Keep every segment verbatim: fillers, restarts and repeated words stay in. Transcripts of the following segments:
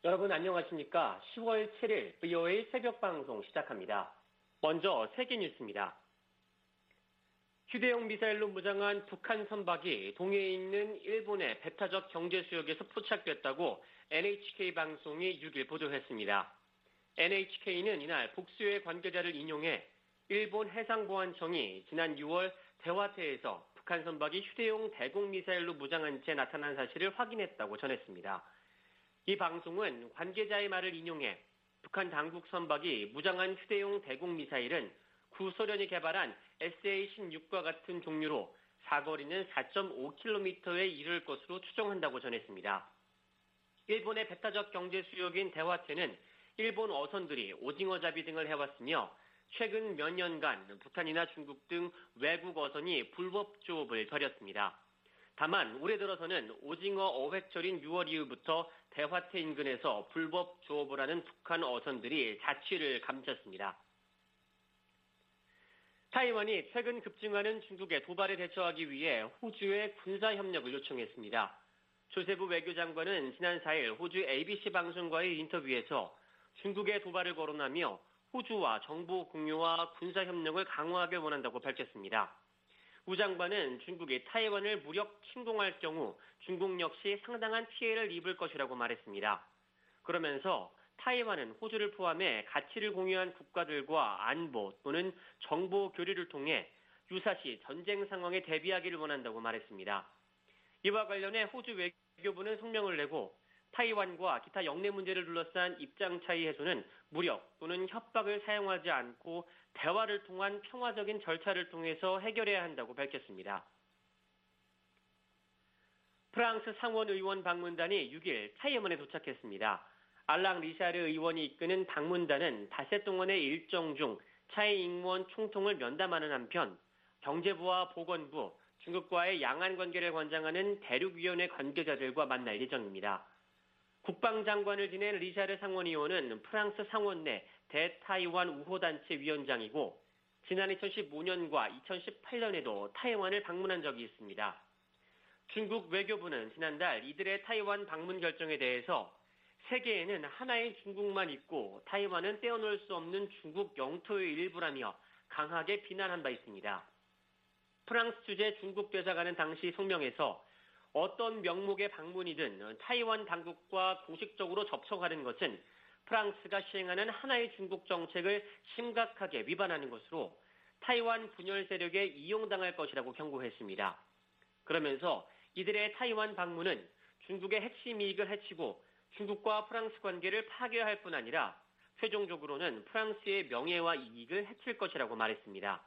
여러분 안녕하십니까? 시월 칠일 브이오에이 새벽 방송 시작합니다. 먼저 세계 뉴스입니다. 휴대용 미사일로 무장한 북한 선박이 동해에 있는 일본의 배타적 경제 수역에서 포착됐다고 엔에이치케이 방송이 육일 보도했습니다. 엔에이치케이는 이날 복수의 관계자를 인용해 일본 해상보안청이 지난 유월 대화태에서 북한 선박이 휴대용 대공 미사일로 무장한 채 나타난 사실을 확인했다고 전했습니다. 이 방송은 관계자의 말을 인용해 북한 당국 선박이 무장한 휴대용 대공 미사일은 구소련이 개발한 에스에이 십육과 같은 종류로 사거리는 사 점 오 킬로미터에 이를 것으로 추정한다고 전했습니다. 일본의 배타적 경제 수역인 대화태는 일본 어선들이 오징어잡이 등을 해왔으며 최근 몇 년간 북한이나 중국 등 외국 어선이 불법 조업을 벌였습니다. 다만 올해 들어서는 오징어 어획철인 유월 이후부터 대화태 인근에서 불법 조업을 하는 북한 어선들이 자취를 감췄습니다. 타이완이 최근 급증하는 중국의 도발에 대처하기 위해 호주에 군사협력을 요청했습니다. 조세부 외교장관은 지난 사일 호주 에이비씨 방송과의 인터뷰에서 중국의 도발을 거론하며 호주와 정보 공유와 군사협력을 강화하길 원한다고 밝혔습니다. 우 장관은 중국이 타이완을 무력 침공할 경우 중국 역시 상당한 피해를 입을 것이라고 말했습니다. 그러면서 타이완은 호주를 포함해 가치를 공유한 국가들과 안보 또는 정보 교류를 통해 유사시 전쟁 상황에 대비하기를 원한다고 말했습니다. 이와 관련해 호주 외교부는 성명을 내고 타이완과 기타 영내 문제를 둘러싼 입장 차이 해소는 무력 또는 협박을 사용하지 않고 대화를 통한 평화적인 절차를 통해서 해결해야 한다고 밝혔습니다. 프랑스 상원 의원 방문단이 육일 타이완에 도착했습니다. 알랑 리샤르 의원이 이끄는 방문단은 닷새 동안의 일정 중 차이 잉원 총통을 면담하는 한편 경제부와 보건부, 중국과의 양안 관계를 관장하는 대륙위원회 관계자들과 만날 예정입니다. 국방장관을 지낸 리샤르 상원의원은 프랑스 상원 내 대타이완 우호단체 위원장이고 지난 이천십오년과 이천십팔년에도 타이완을 방문한 적이 있습니다. 중국 외교부는 지난달 이들의 타이완 방문 결정에 대해서 세계에는 하나의 중국만 있고 타이완은 떼어놓을 수 없는 중국 영토의 일부라며 강하게 비난한 바 있습니다. 프랑스 주재 중국 대사관은 당시 성명에서 어떤 명목의 방문이든 타이완 당국과 공식적으로 접촉하는 것은 프랑스가 시행하는 하나의 중국 정책을 심각하게 위반하는 것으로 타이완 분열 세력에 이용당할 것이라고 경고했습니다. 그러면서 이들의 타이완 방문은 중국의 핵심 이익을 해치고 중국과 프랑스 관계를 파괴할 뿐 아니라 최종적으로는 프랑스의 명예와 이익을 해칠 것이라고 말했습니다.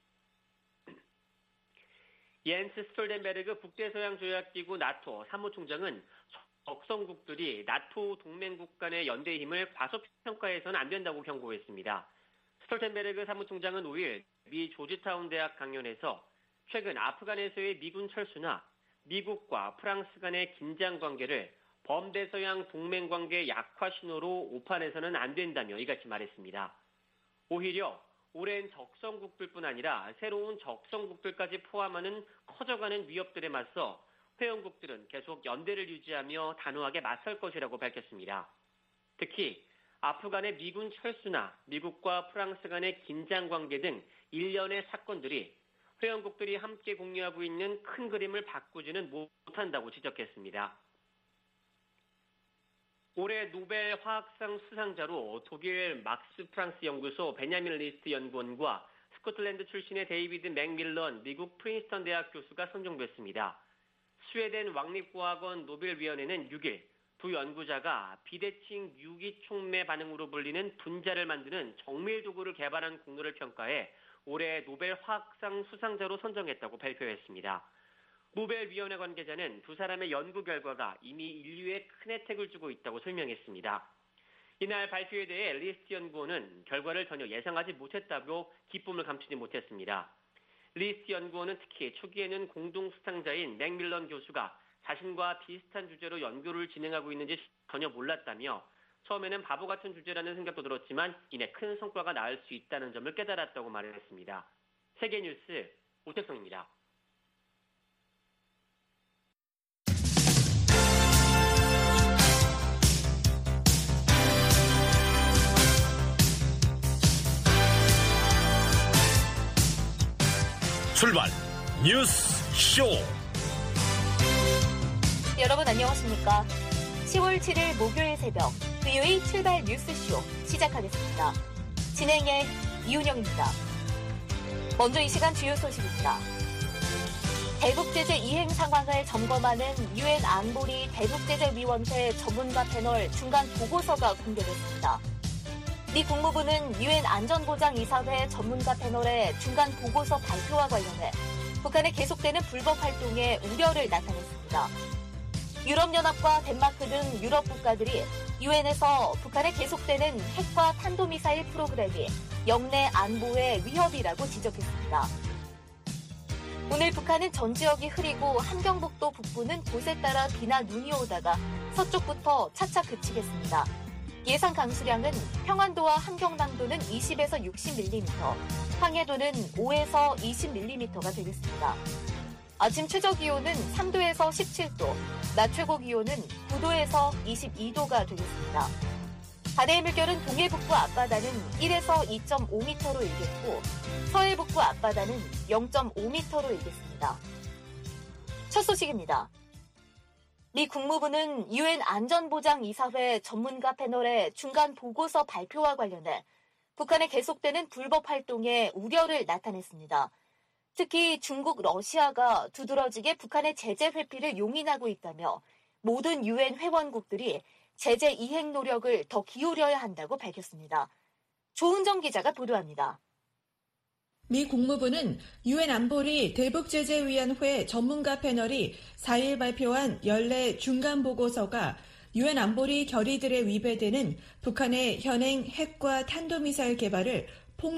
옌스 스톨텐베르그 북대서양조약기구 나토 사무총장은 적성국들이 나토 동맹국 간의 연대 힘을 과소평가해서는 안 된다고 경고했습니다. 스톨텐베르그 사무총장은 오일 미 조지타운 대학 강연에서 최근 아프간에서의 미군 철수나 미국과 프랑스 간의 긴장 관계를 범대서양 동맹관계 약화 신호로 오판해서는 안 된다며 이같이 말했습니다. 오히려 오랜 적성국들뿐 아니라 새로운 적성국들까지 포함하는 커져가는 위협들에 맞서 회원국들은 계속 연대를 유지하며 단호하게 맞설 것이라고 밝혔습니다. 특히 아프간의 미군 철수나 미국과 프랑스 간의 긴장 관계 등 일련의 사건들이 회원국들이 함께 공유하고 있는 큰 그림을 바꾸지는 못한다고 지적했습니다. 올해 노벨 화학상 수상자로 독일 막스 프랑스 연구소 베냐민 리스트 연구원과 스코틀랜드 출신의 데이비드 맥밀런 미국 프린스턴 대학 교수가 선정됐습니다. 스웨덴 왕립과학원 노벨위원회는 육일 두 연구자가 비대칭 유기촉매 반응으로 불리는 분자를 만드는 정밀 도구를 개발한 공로를 평가해 올해 노벨 화학상 수상자로 선정했다고 발표했습니다. 노벨위원회 관계자는 두 사람의 연구 결과가 이미 인류에 큰 혜택을 주고 있다고 설명했습니다. 이날 발표에 대해 리스트 연구원은 결과를 전혀 예상하지 못했다고 기쁨을 감추지 못했습니다. 리스트 연구원은 특히 초기에는 공동 수상자인 맥밀런 교수가 자신과 비슷한 주제로 연구를 진행하고 있는지 전혀 몰랐다며 처음에는 바보 같은 주제라는 생각도 들었지만 이내 큰 성과가 나올 수 있다는 점을 깨달았다고 말했습니다. 세계뉴스 오태성입니다. 출발 뉴스 쇼. 여러분 안녕하십니까? 시월 칠일 목요일 새벽 브이오에이 출발 뉴스쇼 시작하겠습니다. 진행의 이윤영입니다. 먼저 이 시간 주요 소식입니다. 대북제재 이행 상황을 점검하는 유엔 안보리 대북제재위원회 전문가 패널 중간 보고서가 공개됐습니다. 미 국무부는 유엔 안전보장이사회 전문가 패널의 중간 보고서 발표와 관련해 북한의 계속되는 불법 활동에 우려를 나타냈습니다. 유럽연합과 덴마크 등 유럽 국가들이 유엔에서 북한의 계속되는 핵과 탄도미사일 프로그램이 영내 안보의 위협이라고 지적했습니다. 오늘 북한은 전 지역이 흐리고 함경북도 북부는 곳에 따라 비나 눈이 오다가 서쪽부터 차차 그치겠습니다. 예상 강수량은 평안도와 함경남도는 이십에서 육십 밀리미터, 황해도는 오에서 이십 밀리미터가 되겠습니다. 아침 최저기온은 삼도에서 십칠도, 낮 최고기온은 구도에서 이십이도가 되겠습니다. 바다의 물결은 동해북부 앞바다는 일에서 이점오 미터로 일겠고 서해북부 앞바다는 영점오 미터로 일겠습니다. 첫 소식입니다. 미 국무부는 유엔 안전보장이사회 전문가 패널의 중간 보고서 발표와 관련해 북한의 계속되는 불법 활동에 우려를 나타냈습니다. 특히 중국, 러시아가 두드러지게 북한의 제재 회피를 용인하고 있다며 모든 유엔 회원국들이 제재 이행 노력을 더 기울여야 한다고 밝혔습니다. 조은정 기자가 보도합니다. 미 국무부는 유엔 안보리 대북제재위원회 전문가 패널이 사일 발표한 연례 중간 보고서가 유엔 안보리 결의들에 위배되는 북한의 현행 핵과 탄도미사일 개발을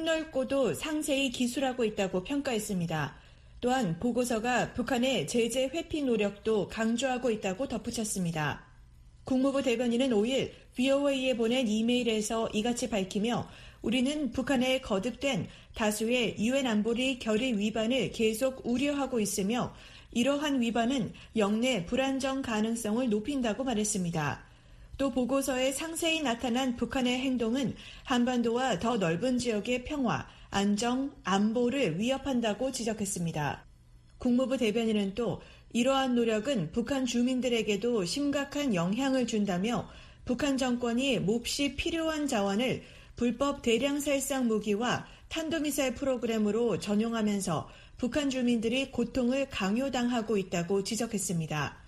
폭넓고도 상세히 기술하고 있다고 평가했습니다. 또한 보고서가 북한의 제재 회피 노력도 강조하고 있다고 덧붙였습니다. 국무부 대변인은 오일 브이오에이에 보낸 이메일에서 이같이 밝히며 우리는 북한의 거듭된 다수의 유엔 안보리 결의 위반을 계속 우려하고 있으며 이러한 위반은 영내 불안정 가능성을 높인다고 말했습니다. 또 보고서에 상세히 나타난 북한의 행동은 한반도와 더 넓은 지역의 평화, 안정, 안보를 위협한다고 지적했습니다. 국무부 대변인은 또 이러한 노력은 북한 주민들에게도 심각한 영향을 준다며 북한 정권이 몹시 필요한 자원을 불법 대량 살상 무기와 탄도미사일 프로그램으로 전용하면서 북한 주민들이 고통을 강요당하고 있다고 지적했습니다.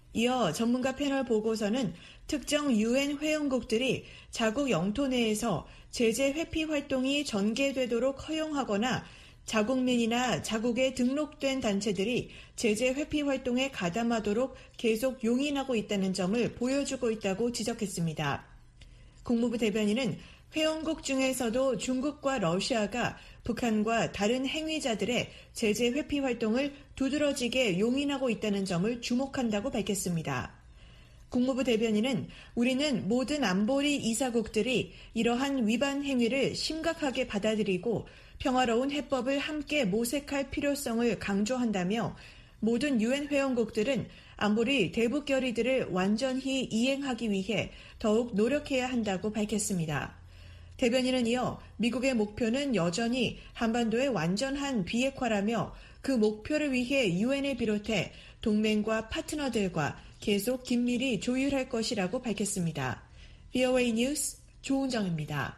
이어 전문가 패널 보고서는 특정 유엔 회원국들이 자국 영토 내에서 제재 회피 활동이 전개되도록 허용하거나 자국민이나 자국에 등록된 단체들이 제재 회피 활동에 가담하도록 계속 용인하고 있다는 점을 보여주고 있다고 지적했습니다. 국무부 대변인은 회원국 중에서도 중국과 러시아가 북한과 다른 행위자들의 제재 회피 활동을 두드러지게 용인하고 있다는 점을 주목한다고 밝혔습니다. 국무부 대변인은 우리는 모든 안보리 이사국들이 이러한 위반 행위를 심각하게 받아들이고 평화로운 해법을 함께 모색할 필요성을 강조한다며 모든 유엔 회원국들은 안보리 대북 결의들을 완전히 이행하기 위해 더욱 노력해야 한다고 밝혔습니다. 대변인은 이어 미국의 목표는 여전히 한반도의 완전한 비핵화라며 그 목표를 위해 유엔을 비롯해 동맹과 파트너들과 계속 긴밀히 조율할 것이라고 밝혔습니다. 브이오에이 뉴스 조은정입니다.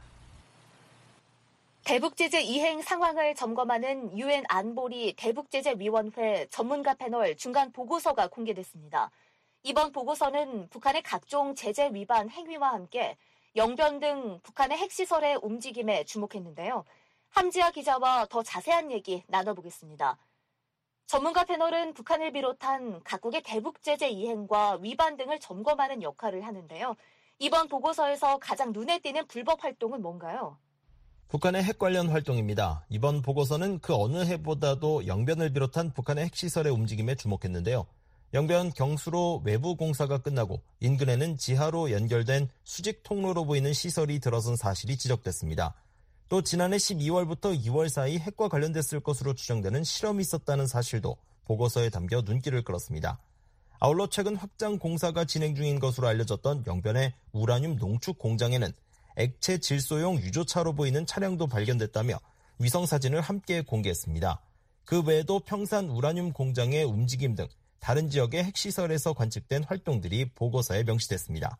대북제재 이행 상황을 점검하는 유엔 안보리 대북제재위원회 전문가 패널 중간 보고서가 공개됐습니다. 이번 보고서는 북한의 각종 제재 위반 행위와 함께 영변 등 북한의 핵시설의 움직임에 주목했는데요. 함지아 기자와 더 자세한 얘기 나눠보겠습니다. 전문가 패널은 북한을 비롯한 각국의 대북제재 이행과 위반 등을 점검하는 역할을 하는데요. 이번 보고서에서 가장 눈에 띄는 불법 활동은 뭔가요? 북한의 핵 관련 활동입니다. 이번 보고서는 그 어느 해보다도 영변을 비롯한 북한의 핵시설의 움직임에 주목했는데요. 영변 경수로 외부 공사가 끝나고 인근에는 지하로 연결된 수직 통로로 보이는 시설이 들어선 사실이 지적됐습니다. 또 지난해 십이월부터 이월 사이 핵과 관련됐을 것으로 추정되는 실험이 있었다는 사실도 보고서에 담겨 눈길을 끌었습니다. 아울러 최근 확장 공사가 진행 중인 것으로 알려졌던 영변의 우라늄 농축 공장에는 액체 질소용 유조차로 보이는 차량도 발견됐다며 위성사진을 함께 공개했습니다. 그 외에도 평산 우라늄 공장의 움직임 등 다른 지역의 핵시설에서 관측된 활동들이 보고서에 명시됐습니다.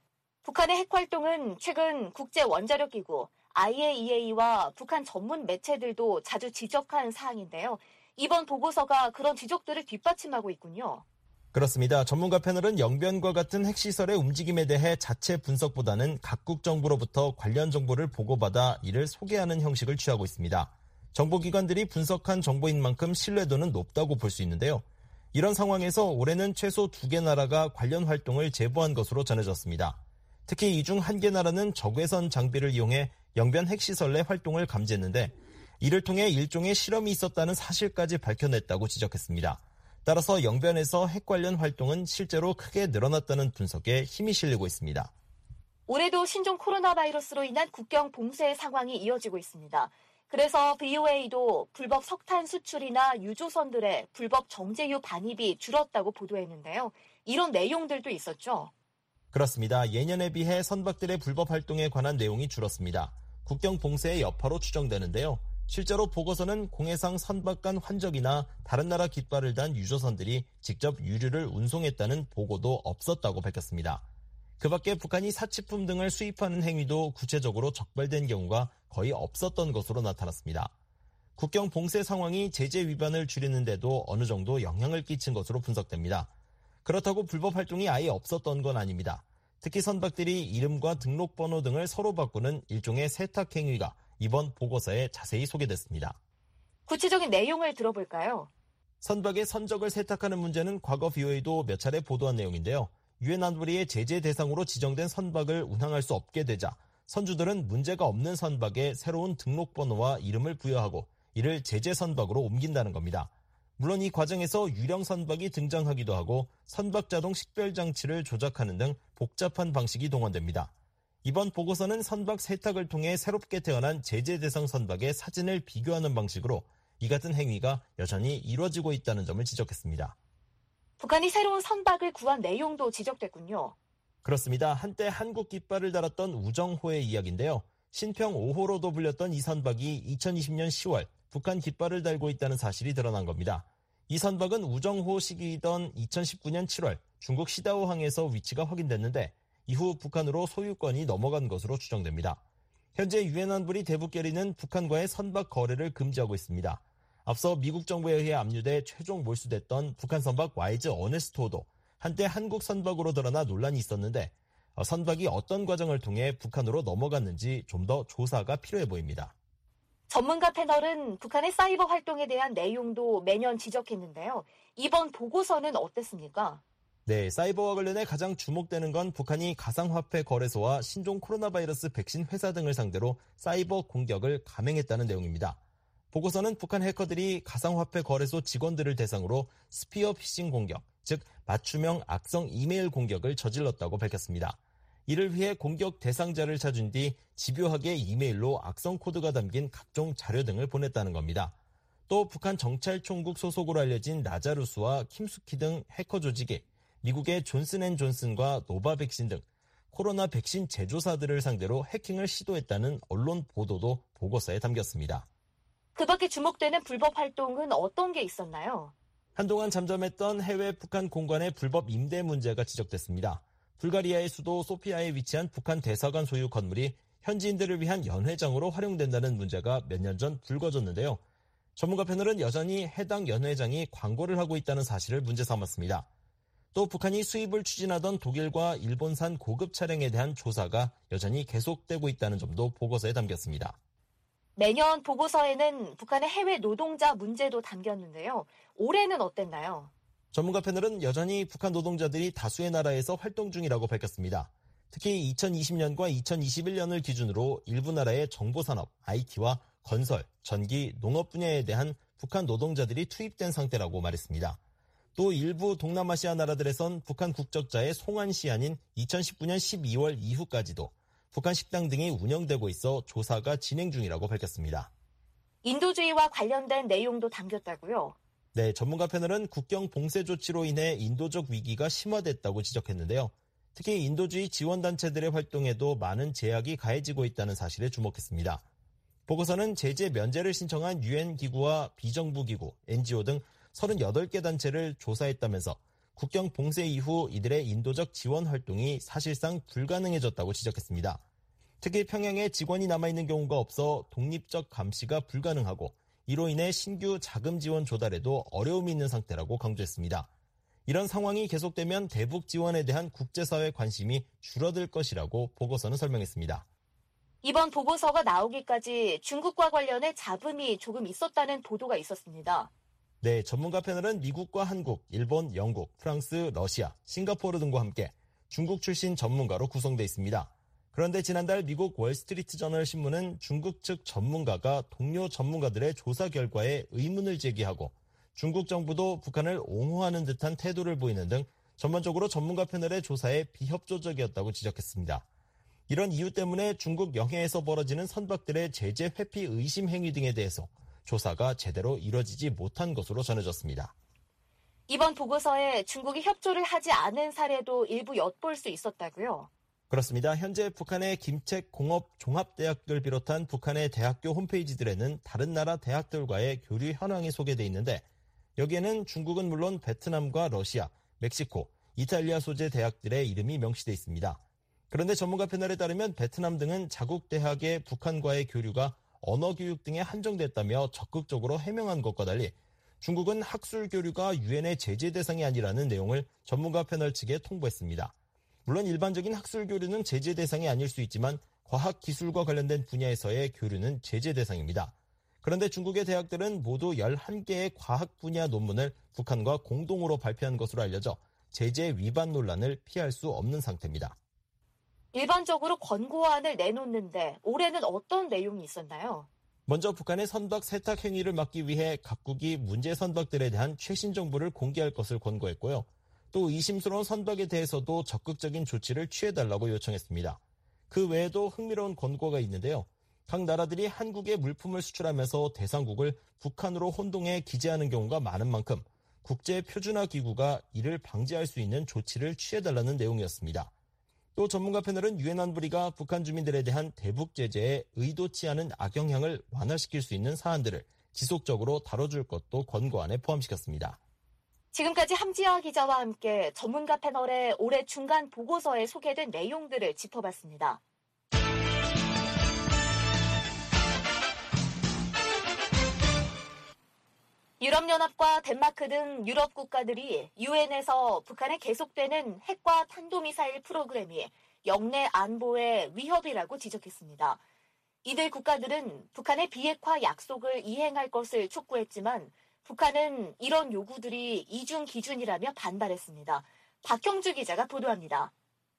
북한의 핵활동은 최근 국제원자력기구 아이에이이에이와 북한 전문 매체들도 자주 지적한 사항인데요. 이번 보고서가 그런 지적들을 뒷받침하고 있군요. 그렇습니다. 전문가 패널은 영변과 같은 핵시설의 움직임에 대해 자체 분석보다는 각국 정부로부터 관련 정보를 보고받아 이를 소개하는 형식을 취하고 있습니다. 정보기관들이 분석한 정보인 만큼 신뢰도는 높다고 볼 수 있는데요. 이런 상황에서 올해는 최소 두 개 나라가 관련 활동을 제보한 것으로 전해졌습니다. 특히 이 중 한 개 나라는 적외선 장비를 이용해 영변 핵시설 내 활동을 감지했는데 이를 통해 일종의 실험이 있었다는 사실까지 밝혀냈다고 지적했습니다. 따라서 영변에서 핵 관련 활동은 실제로 크게 늘어났다는 분석에 힘이 실리고 있습니다. 올해도 신종 코로나 바이러스로 인한 국경 봉쇄 상황이 이어지고 있습니다. 그래서 브이오에이도 불법 석탄 수출이나 유조선들의 불법 정제유 반입이 줄었다고 보도했는데요. 이런 내용들도 있었죠. 그렇습니다. 예년에 비해 선박들의 불법 활동에 관한 내용이 줄었습니다. 국경 봉쇄의 여파로 추정되는데요. 실제로 보고서는 공해상 선박 간 환적이나 다른 나라 깃발을 단 유조선들이 직접 유류를 운송했다는 보고도 없었다고 밝혔습니다. 그 밖에 북한이 사치품 등을 수입하는 행위도 구체적으로 적발된 경우가 거의 없었던 것으로 나타났습니다. 국경 봉쇄 상황이 제재 위반을 줄이는 데도 어느 정도 영향을 끼친 것으로 분석됩니다. 그렇다고 불법 활동이 아예 없었던 건 아닙니다. 특히 선박들이 이름과 등록번호 등을 서로 바꾸는 일종의 세탁 행위가 이번 보고서에 자세히 소개됐습니다. 구체적인 내용을 들어볼까요? 선박의 선적을 세탁하는 문제는 과거 브이오에이도 몇 차례 보도한 내용인데요. 유엔 안보리의 제재 대상으로 지정된 선박을 운항할 수 없게 되자 선주들은 문제가 없는 선박에 새로운 등록번호와 이름을 부여하고 이를 제재 선박으로 옮긴다는 겁니다. 물론 이 과정에서 유령 선박이 등장하기도 하고 선박 자동 식별 장치를 조작하는 등 복잡한 방식이 동원됩니다. 이번 보고서는 선박 세탁을 통해 새롭게 태어난 제재 대상 선박의 사진을 비교하는 방식으로 이 같은 행위가 여전히 이루어지고 있다는 점을 지적했습니다. 북한이 새로운 선박을 구한 내용도 지적됐군요. 그렇습니다. 한때 한국 깃발을 달았던 우정호의 이야기인데요. 신평 오 호로도 불렸던 이 선박이 이천이십년 시월 북한 깃발을 달고 있다는 사실이 드러난 겁니다. 이 선박은 우정호 시기이던 이천십구년 칠월 중국 시다오항에서 위치가 확인됐는데 이후 북한으로 소유권이 넘어간 것으로 추정됩니다. 현재 유엔 안보리 대북결의는 북한과의 선박 거래를 금지하고 있습니다. 앞서 미국 정부에 의해 압류돼 최종 몰수됐던 북한 선박 와이즈 어네스토도 한때 한국 선박으로 드러나 논란이 있었는데 선박이 어떤 과정을 통해 북한으로 넘어갔는지 좀 더 조사가 필요해 보입니다. 전문가 패널은 북한의 사이버 활동에 대한 내용도 매년 지적했는데요. 이번 보고서는 어땠습니까? 네, 사이버와 관련해 가장 주목되는 건 북한이 가상화폐 거래소와 신종 코로나 바이러스 백신 회사 등을 상대로 사이버 공격을 감행했다는 내용입니다. 보고서는 북한 해커들이 가상화폐 거래소 직원들을 대상으로 스피어 피싱 공격, 즉 맞춤형 악성 이메일 공격을 저질렀다고 밝혔습니다. 이를 위해 공격 대상자를 찾은 뒤 집요하게 이메일로 악성 코드가 담긴 각종 자료 등을 보냈다는 겁니다. 또 북한 정찰총국 소속으로 알려진 라자루스와 킴수키 등 해커 조직이 미국의 존슨앤존슨과 노바백신 등 코로나 백신 제조사들을 상대로 해킹을 시도했다는 언론 보도도 보고서에 담겼습니다. 그 밖에 주목되는 불법 활동은 어떤 게 있었나요? 한동안 잠잠했던 해외 북한 공관의 불법 임대 문제가 지적됐습니다. 불가리아의 수도 소피아에 위치한 북한 대사관 소유 건물이 현지인들을 위한 연회장으로 활용된다는 문제가 몇 년 전 불거졌는데요. 전문가 패널은 여전히 해당 연회장이 광고를 하고 있다는 사실을 문제 삼았습니다. 또 북한이 수입을 추진하던 독일과 일본산 고급 차량에 대한 조사가 여전히 계속되고 있다는 점도 보고서에 담겼습니다. 매년 보고서에는 북한의 해외 노동자 문제도 담겼는데요. 올해는 어땠나요? 전문가 패널은 여전히 북한 노동자들이 다수의 나라에서 활동 중이라고 밝혔습니다. 특히 이천이십년과 이천이십일년을 기준으로 일부 나라의 정보산업, 아이티와 건설, 전기, 농업 분야에 대한 북한 노동자들이 투입된 상태라고 말했습니다. 또 일부 동남아시아 나라들에선 북한 국적자의 송환 시한인 이천십구년 십이월 이후까지도 북한 식당 등이 운영되고 있어 조사가 진행 중이라고 밝혔습니다. 인도주의와 관련된 내용도 담겼다고요? 네, 전문가 패널은 국경 봉쇄 조치로 인해 인도적 위기가 심화됐다고 지적했는데요. 특히 인도주의 지원단체들의 활동에도 많은 제약이 가해지고 있다는 사실에 주목했습니다. 보고서는 제재 면제를 신청한 유엔 기구와 비정부 기구, 엔지오 등 서른여덟 개 단체를 조사했다면서 국경 봉쇄 이후 이들의 인도적 지원 활동이 사실상 불가능해졌다고 지적했습니다. 특히 평양에 직원이 남아있는 경우가 없어 독립적 감시가 불가능하고 이로 인해 신규 자금 지원 조달에도 어려움이 있는 상태라고 강조했습니다. 이런 상황이 계속되면 대북 지원에 대한 국제사회 관심이 줄어들 것이라고 보고서는 설명했습니다. 이번 보고서가 나오기까지 중국과 관련해 잡음이 조금 있었다는 보도가 있었습니다. 네, 전문가 패널은 미국과 한국, 일본, 영국, 프랑스, 러시아, 싱가포르 등과 함께 중국 출신 전문가로 구성되어 있습니다. 그런데 지난달 미국 월스트리트 저널 신문은 중국 측 전문가가 동료 전문가들의 조사 결과에 의문을 제기하고 중국 정부도 북한을 옹호하는 듯한 태도를 보이는 등 전반적으로 전문가 패널의 조사에 비협조적이었다고 지적했습니다. 이런 이유 때문에 중국 영해에서 벌어지는 선박들의 제재 회피 의심 행위 등에 대해서 조사가 제대로 이뤄지지 못한 것으로 전해졌습니다. 이번 보고서에 중국이 협조를 하지 않은 사례도 일부 엿볼 수 있었다고요? 그렇습니다. 현재 북한의 김책 공업 종합대학을 비롯한 북한의 대학교 홈페이지들에는 다른 나라 대학들과의 교류 현황이 소개돼 있는데 여기에는 중국은 물론 베트남과 러시아, 멕시코, 이탈리아 소재 대학들의 이름이 명시돼 있습니다. 그런데 전문가 패널에 따르면 베트남 등은 자국 대학의 북한과의 교류가 언어 교육 등에 한정됐다며 적극적으로 해명한 것과 달리 중국은 학술 교류가 유엔의 제재 대상이 아니라는 내용을 전문가 패널 측에 통보했습니다. 물론 일반적인 학술 교류는 제재 대상이 아닐 수 있지만 과학 기술과 관련된 분야에서의 교류는 제재 대상입니다. 그런데 중국의 대학들은 모두 열한 개의 과학 분야 논문을 북한과 공동으로 발표한 것으로 알려져 제재 위반 논란을 피할 수 없는 상태입니다. 일반적으로 권고안을 내놓는데 올해는 어떤 내용이 있었나요? 먼저 북한의 선박 세탁 행위를 막기 위해 각국이 문제 선박들에 대한 최신 정보를 공개할 것을 권고했고요. 또 의심스러운 선박에 대해서도 적극적인 조치를 취해달라고 요청했습니다. 그 외에도 흥미로운 권고가 있는데요. 각 나라들이 한국에 물품을 수출하면서 대상국을 북한으로 혼동해 기재하는 경우가 많은 만큼 국제표준화기구가 이를 방지할 수 있는 조치를 취해달라는 내용이었습니다. 또 전문가 패널은 유엔 안보리가 북한 주민들에 대한 대북 제재에 의도치 않은 악영향을 완화시킬 수 있는 사안들을 지속적으로 다뤄줄 것도 권고안에 포함시켰습니다. 지금까지 함지아 기자와 함께 전문가 패널의 올해 중간 보고서에 소개된 내용들을 짚어봤습니다. 유럽연합과 덴마크 등 유럽 국가들이 유엔에서 북한의 계속되는 핵과 탄도미사일 프로그램이 영내 안보의 위협이라고 지적했습니다. 이들 국가들은 북한의 비핵화 약속을 이행할 것을 촉구했지만 북한은 이런 요구들이 이중 기준이라며 반발했습니다. 박형주 기자가 보도합니다.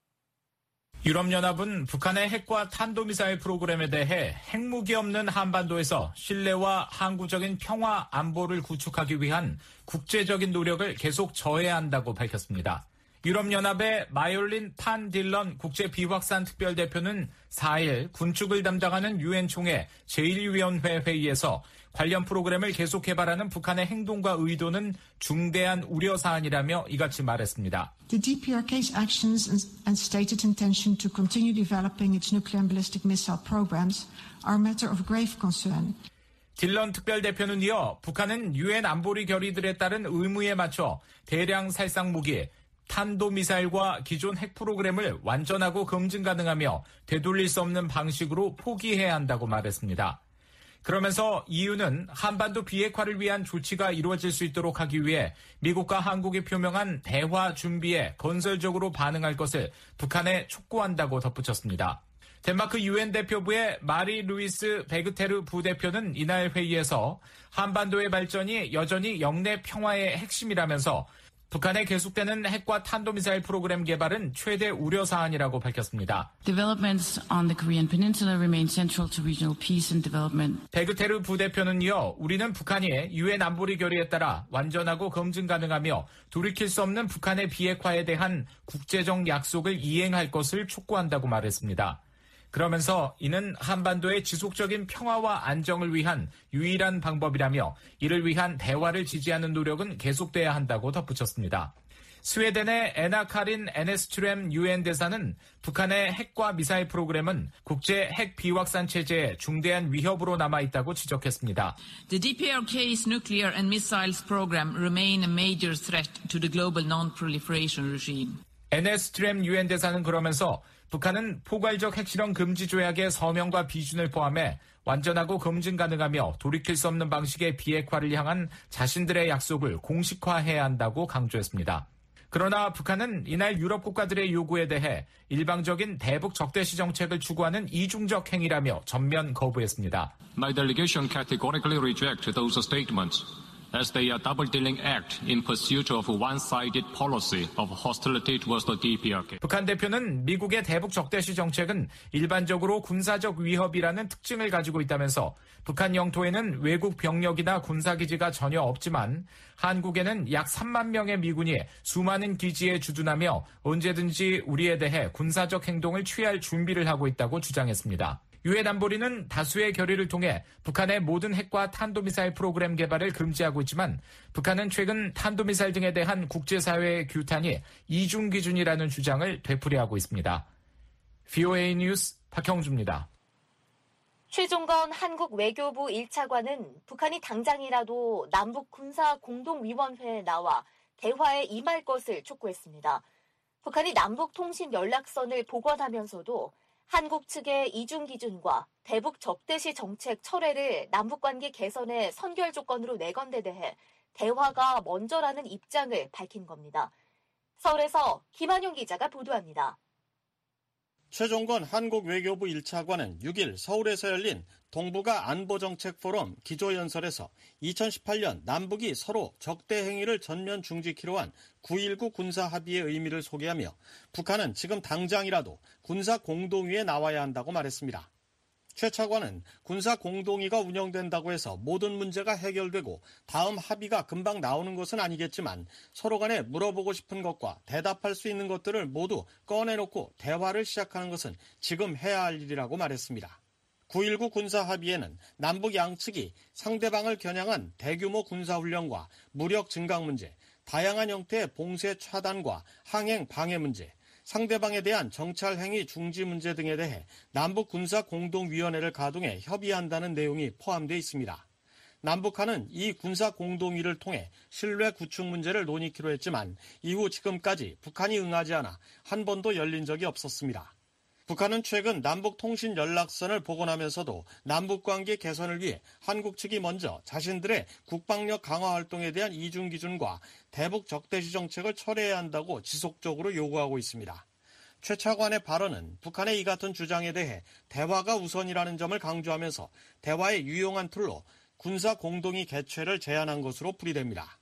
유럽연합은 북한의 핵과 탄도미사일 프로그램에 대해 핵무기 없는 한반도에서 신뢰와 항구적인 평화 안보를 구축하기 위한 국제적인 노력을 계속 저해야 한다고 밝혔습니다. 유럽연합의 마이올린 판 딜런 국제비확산 특별대표는 사 일 군축을 담당하는 유엔 총회 제일 위원회 회의에서 관련 프로그램을 계속 개발하는 북한의 행동과 의도는 중대한 우려 사안이라며 이같이 말했습니다. The 디피아르케이's actions and stated intention to continue developing its nuclear and ballistic missile programs are a matter of grave concern. 딜런 특별대표는 이어 북한은 유엔 안보리 결의들에 따른 의무에 맞춰 대량 살상 무기, 탄도미사일과 기존 핵 프로그램을 완전하고 검증 가능하며 되돌릴 수 없는 방식으로 포기해야 한다고 말했습니다. 그러면서 이유는 한반도 비핵화를 위한 조치가 이루어질 수 있도록 하기 위해 미국과 한국이 표명한 대화 준비에 건설적으로 반응할 것을 북한에 촉구한다고 덧붙였습니다. 덴마크 유엔 대표부의 마리 루이스 베그테르 부대표는 이날 회의에서 한반도의 발전이 여전히 영내 평화의 핵심이라면서 북한의 계속되는 핵과 탄도미사일 프로그램 개발은 최대 우려 사안이라고 밝혔습니다. Developments on the Korean Peninsula remain central to regional peace and development. 베그테르 부대표는 이어 우리는 북한이 유엔 안보리 결의에 따라 완전하고 검증 가능하며 돌이킬 수 없는 북한의 비핵화에 대한 국제적 약속을 이행할 것을 촉구한다고 말했습니다. 그러면서 이는 한반도의 지속적인 평화와 안정을 위한 유일한 방법이라며 이를 위한 대화를 지지하는 노력은 계속돼야 한다고 덧붙였습니다. 스웨덴의 에나 카린 에네스트렘 유엔 대사는 북한의 핵과 미사일 프로그램은 국제 핵 비확산 체제에 중대한 위협으로 남아있다고 지적했습니다. The 디피아르케이's nuclear and missiles program remain a major threat to the global non-proliferation regime. 에네스트렘 유엔 대사는 그러면서 북한은 포괄적 핵실험 금지 조약의 서명과 비준을 포함해 완전하고 검증 가능하며 돌이킬 수 없는 방식의 비핵화를 향한 자신들의 약속을 공식화해야 한다고 강조했습니다. 그러나 북한은 이날 유럽 국가들의 요구에 대해 일방적인 대북 적대시 정책을 추구하는 이중적 행위라며 전면 거부했습니다. My delegation categorically rejects those statements as they are double-dealing act in pursuit of one-sided policy of hostility towards the 디피아르케이. 북한 대표는 미국의 대북 적대시 정책은 일반적으로 군사적 위협이라는 특징을 가지고 있다면서 북한 영토에는 외국 병력이나 군사기지가 전혀 없지만 한국에는 약 삼만 명의 미군이 수많은 기지에 주둔하며 언제든지 우리에 대해 군사적 행동을 취할 준비를 하고 있다고 주장했습니다. 유엔 안보리는 다수의 결의를 통해 북한의 모든 핵과 탄도미사일 프로그램 개발을 금지하고 있지만 북한은 최근 탄도미사일 등에 대한 국제사회의 규탄이 이중 기준이라는 주장을 되풀이하고 있습니다. 브이오에이 뉴스 박형주입니다. 최종건 한국 외교부 일 차관은 북한이 당장이라도 남북 군사 공동위원회에 나와 대화에 임할 것을 촉구했습니다. 북한이 남북 통신 연락선을 복원하면서도 한국 측의 이중 기준과 대북 적대시 정책 철회를 남북관계 개선의 선결 조건으로 내건 데 대해 대화가 먼저라는 입장을 밝힌 겁니다. 서울에서 김한용 기자가 보도합니다. 최종건 한국 외교부 일 차관은 육 일 서울에서 열린 동북아 안보정책 포럼 기조연설에서 이천십팔 년 남북이 서로 적대 행위를 전면 중지키로 한 구일구 군사합의의 의미를 소개하며 북한은 지금 당장이라도 군사공동위에 나와야 한다고 말했습니다. 최 차관은 군사공동위가 운영된다고 해서 모든 문제가 해결되고 다음 합의가 금방 나오는 것은 아니겠지만 서로 간에 물어보고 싶은 것과 대답할 수 있는 것들을 모두 꺼내놓고 대화를 시작하는 것은 지금 해야 할 일이라고 말했습니다. 구일구 군사합의에는 남북 양측이 상대방을 겨냥한 대규모 군사훈련과 무력 증강 문제, 다양한 형태의 봉쇄 차단과 항행 방해 문제, 상대방에 대한 정찰 행위 중지 문제 등에 대해 남북 군사 공동위원회를 가동해 협의한다는 내용이 포함되어 있습니다. 남북한은 이 군사 공동위를 통해 신뢰 구축 문제를 논의키로 했지만 이후 지금까지 북한이 응하지 않아 한 번도 열린 적이 없었습니다. 북한은 최근 남북 통신 연락선을 복원하면서도 남북관계 개선을 위해 한국 측이 먼저 자신들의 국방력 강화 활동에 대한 이중 기준과 대북 적대시 정책을 철회해야 한다고 지속적으로 요구하고 있습니다. 최 차관의 발언은 북한의 이 같은 주장에 대해 대화가 우선이라는 점을 강조하면서 대화의 유용한 툴로 군사 공동위 개최를 제안한 것으로 풀이됩니다.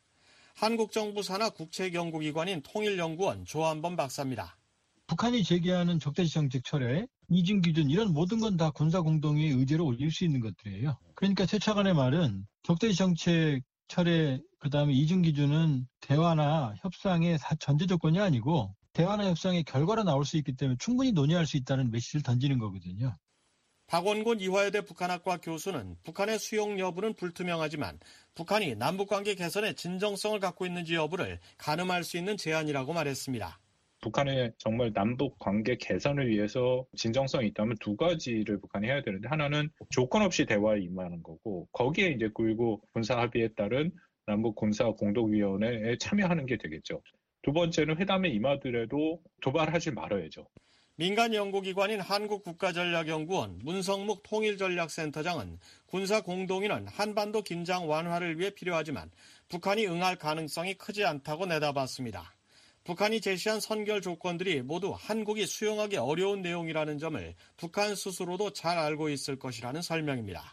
한국 정부 산하 국책연구기관인 통일연구원 조한범 박사입니다. 북한이 제기하는 적대시 정책 철회, 이중 기준 이런 모든 건 다 군사공동위의 의제로 올릴 수 있는 것들이에요. 그러니까 최 차관의 말은 적대시 정책 철회, 그다음에 이중 기준은 대화나 협상의 전제 조건이 아니고 대화나 협상의 결과로 나올 수 있기 때문에 충분히 논의할 수 있다는 메시지를 던지는 거거든요. 박원곤 이화여대 북한학과 교수는 북한의 수용 여부는 불투명하지만 북한이 남북관계 개선에 진정성을 갖고 있는지 여부를 가늠할 수 있는 제안이라고 말했습니다. 북한의 정말 남북 관계 개선을 위해서 진정성이 있다면 두 가지를 북한이 해야 되는데 하나는 조건 없이 대화에 임하는 거고 거기에 이제 구일구 군사합의에 따른 남북 군사 공동위원회에 참여하는 게 되겠죠. 두 번째는 회담에 임하더라도 도발하지 말아야죠. 민간 연구기관인 한국국가전략연구원 문성묵 통일전략센터장은 군사공동위는 한반도 긴장 완화를 위해 필요하지만 북한이 응할 가능성이 크지 않다고 내다봤습니다. 북한이 제시한 선결 조건들이 모두 한국이 수용하기 어려운 내용이라는 점을 북한 스스로도 잘 알고 있을 것이라는 설명입니다.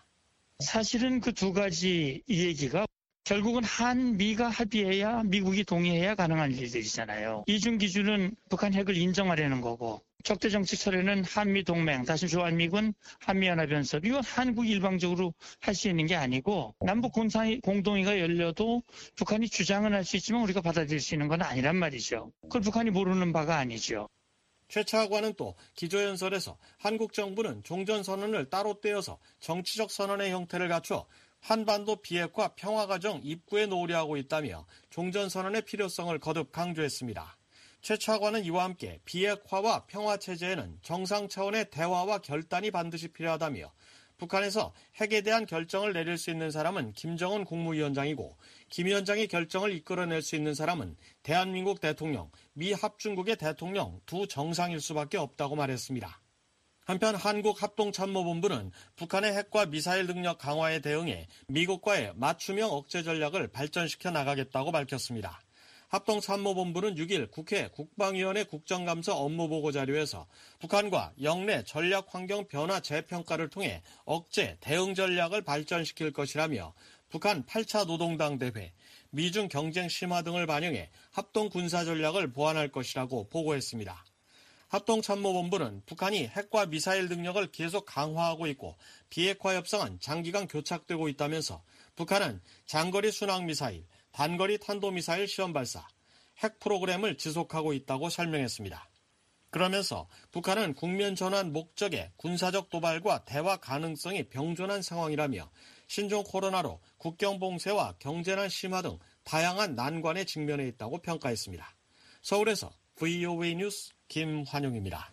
사실은 그 두 가지 이 얘기가 결국은 한미가 합의해야 미국이 동의해야 가능한 일들이잖아요. 이중 기준은 북한 핵을 인정하려는 거고 적대정책 철회는 한미동맹, 다시 주한미군, 한미연합연습 이건 한국이 일방적으로 할 수 있는 게 아니고 남북 군사 공동위가 열려도 북한이 주장은 할 수 있지만 우리가 받아들일 수 있는 건 아니란 말이죠. 그걸 북한이 모르는 바가 아니죠. 최 차관은 또 기조연설에서 한국 정부는 종전선언을 따로 떼어서 정치적 선언의 형태를 갖춰 한반도 비핵화 평화과정 입구에 놓으려 하고 있다며 종전선언의 필요성을 거듭 강조했습니다. 최 차관은 이와 함께 비핵화와 평화체제에는 정상 차원의 대화와 결단이 반드시 필요하다며 북한에서 핵에 대한 결정을 내릴 수 있는 사람은 김정은 국무위원장이고 김 위원장이 결정을 이끌어낼 수 있는 사람은 대한민국 대통령, 미 합중국의 대통령 두 정상일 수밖에 없다고 말했습니다. 한편 한국합동참모본부는 북한의 핵과 미사일 능력 강화에 대응해 미국과의 맞춤형 억제 전략을 발전시켜 나가겠다고 밝혔습니다. 합동참모본부는 육 일 국회 국방위원회 국정감사 업무보고 자료에서 북한과 영내 전략환경 변화 재평가를 통해 억제 대응 전략을 발전시킬 것이라며 북한 팔 차 노동당 대회, 미중 경쟁 심화 등을 반영해 합동 군사 전략을 보완할 것이라고 보고했습니다. 합동참모본부는 북한이 핵과 미사일 능력을 계속 강화하고 있고 비핵화 협상은 장기간 교착되고 있다면서 북한은 장거리 순항미사일, 단거리 탄도미사일 시험 발사, 핵 프로그램을 지속하고 있다고 설명했습니다. 그러면서 북한은 국면 전환 목적의 군사적 도발과 대화 가능성이 병존한 상황이라며 신종 코로나로 국경 봉쇄와 경제난 심화 등 다양한 난관에 직면해 있다고 평가했습니다. 서울에서 브이오에이 뉴스 김환용입니다.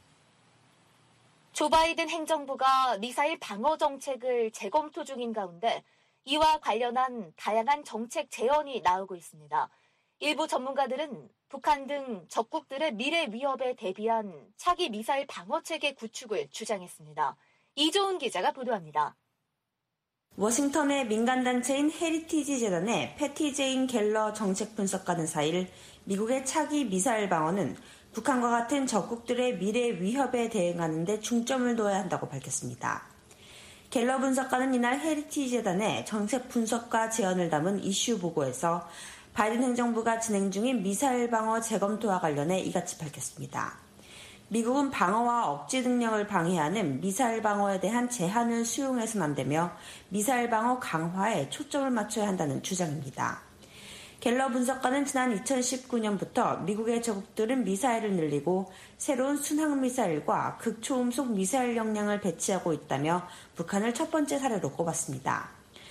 조 바이든 행정부가 미사일 방어 정책을 재검토 중인 가운데 이와 관련한 다양한 정책 제언이 나오고 있습니다. 일부 전문가들은 북한 등 적국들의 미래 위협에 대비한 차기 미사일 방어 체계 구축을 주장했습니다. 이조은 기자가 보도합니다. 워싱턴의 민간단체인 헤리티지 재단의 패티 제인 갤러 정책분석가는 사 일 미국의 차기 미사일 방어는 북한과 같은 적국들의 미래 위협에 대응하는 데 중점을 둬야 한다고 밝혔습니다. 갤러 분석가는 이날 헤리티지 재단의 정책 분석과 제언을 담은 이슈 보고에서 바이든 행정부가 진행 중인 미사일 방어 재검토와 관련해 이같이 밝혔습니다. 미국은 방어와 억제 능력을 방해하는 미사일 방어에 대한 제한을 수용해서는 안 되며 미사일 방어 강화에 초점을 맞춰야 한다는 주장입니다. 갤러 분석가는 지난 이천십구 년부터 미국의 적국들은 미사일을 늘리고 새로운 순항미사일과 극초음속 미사일 역량을 배치하고 있다며 북한을 첫 번째 사례로 꼽았습니다.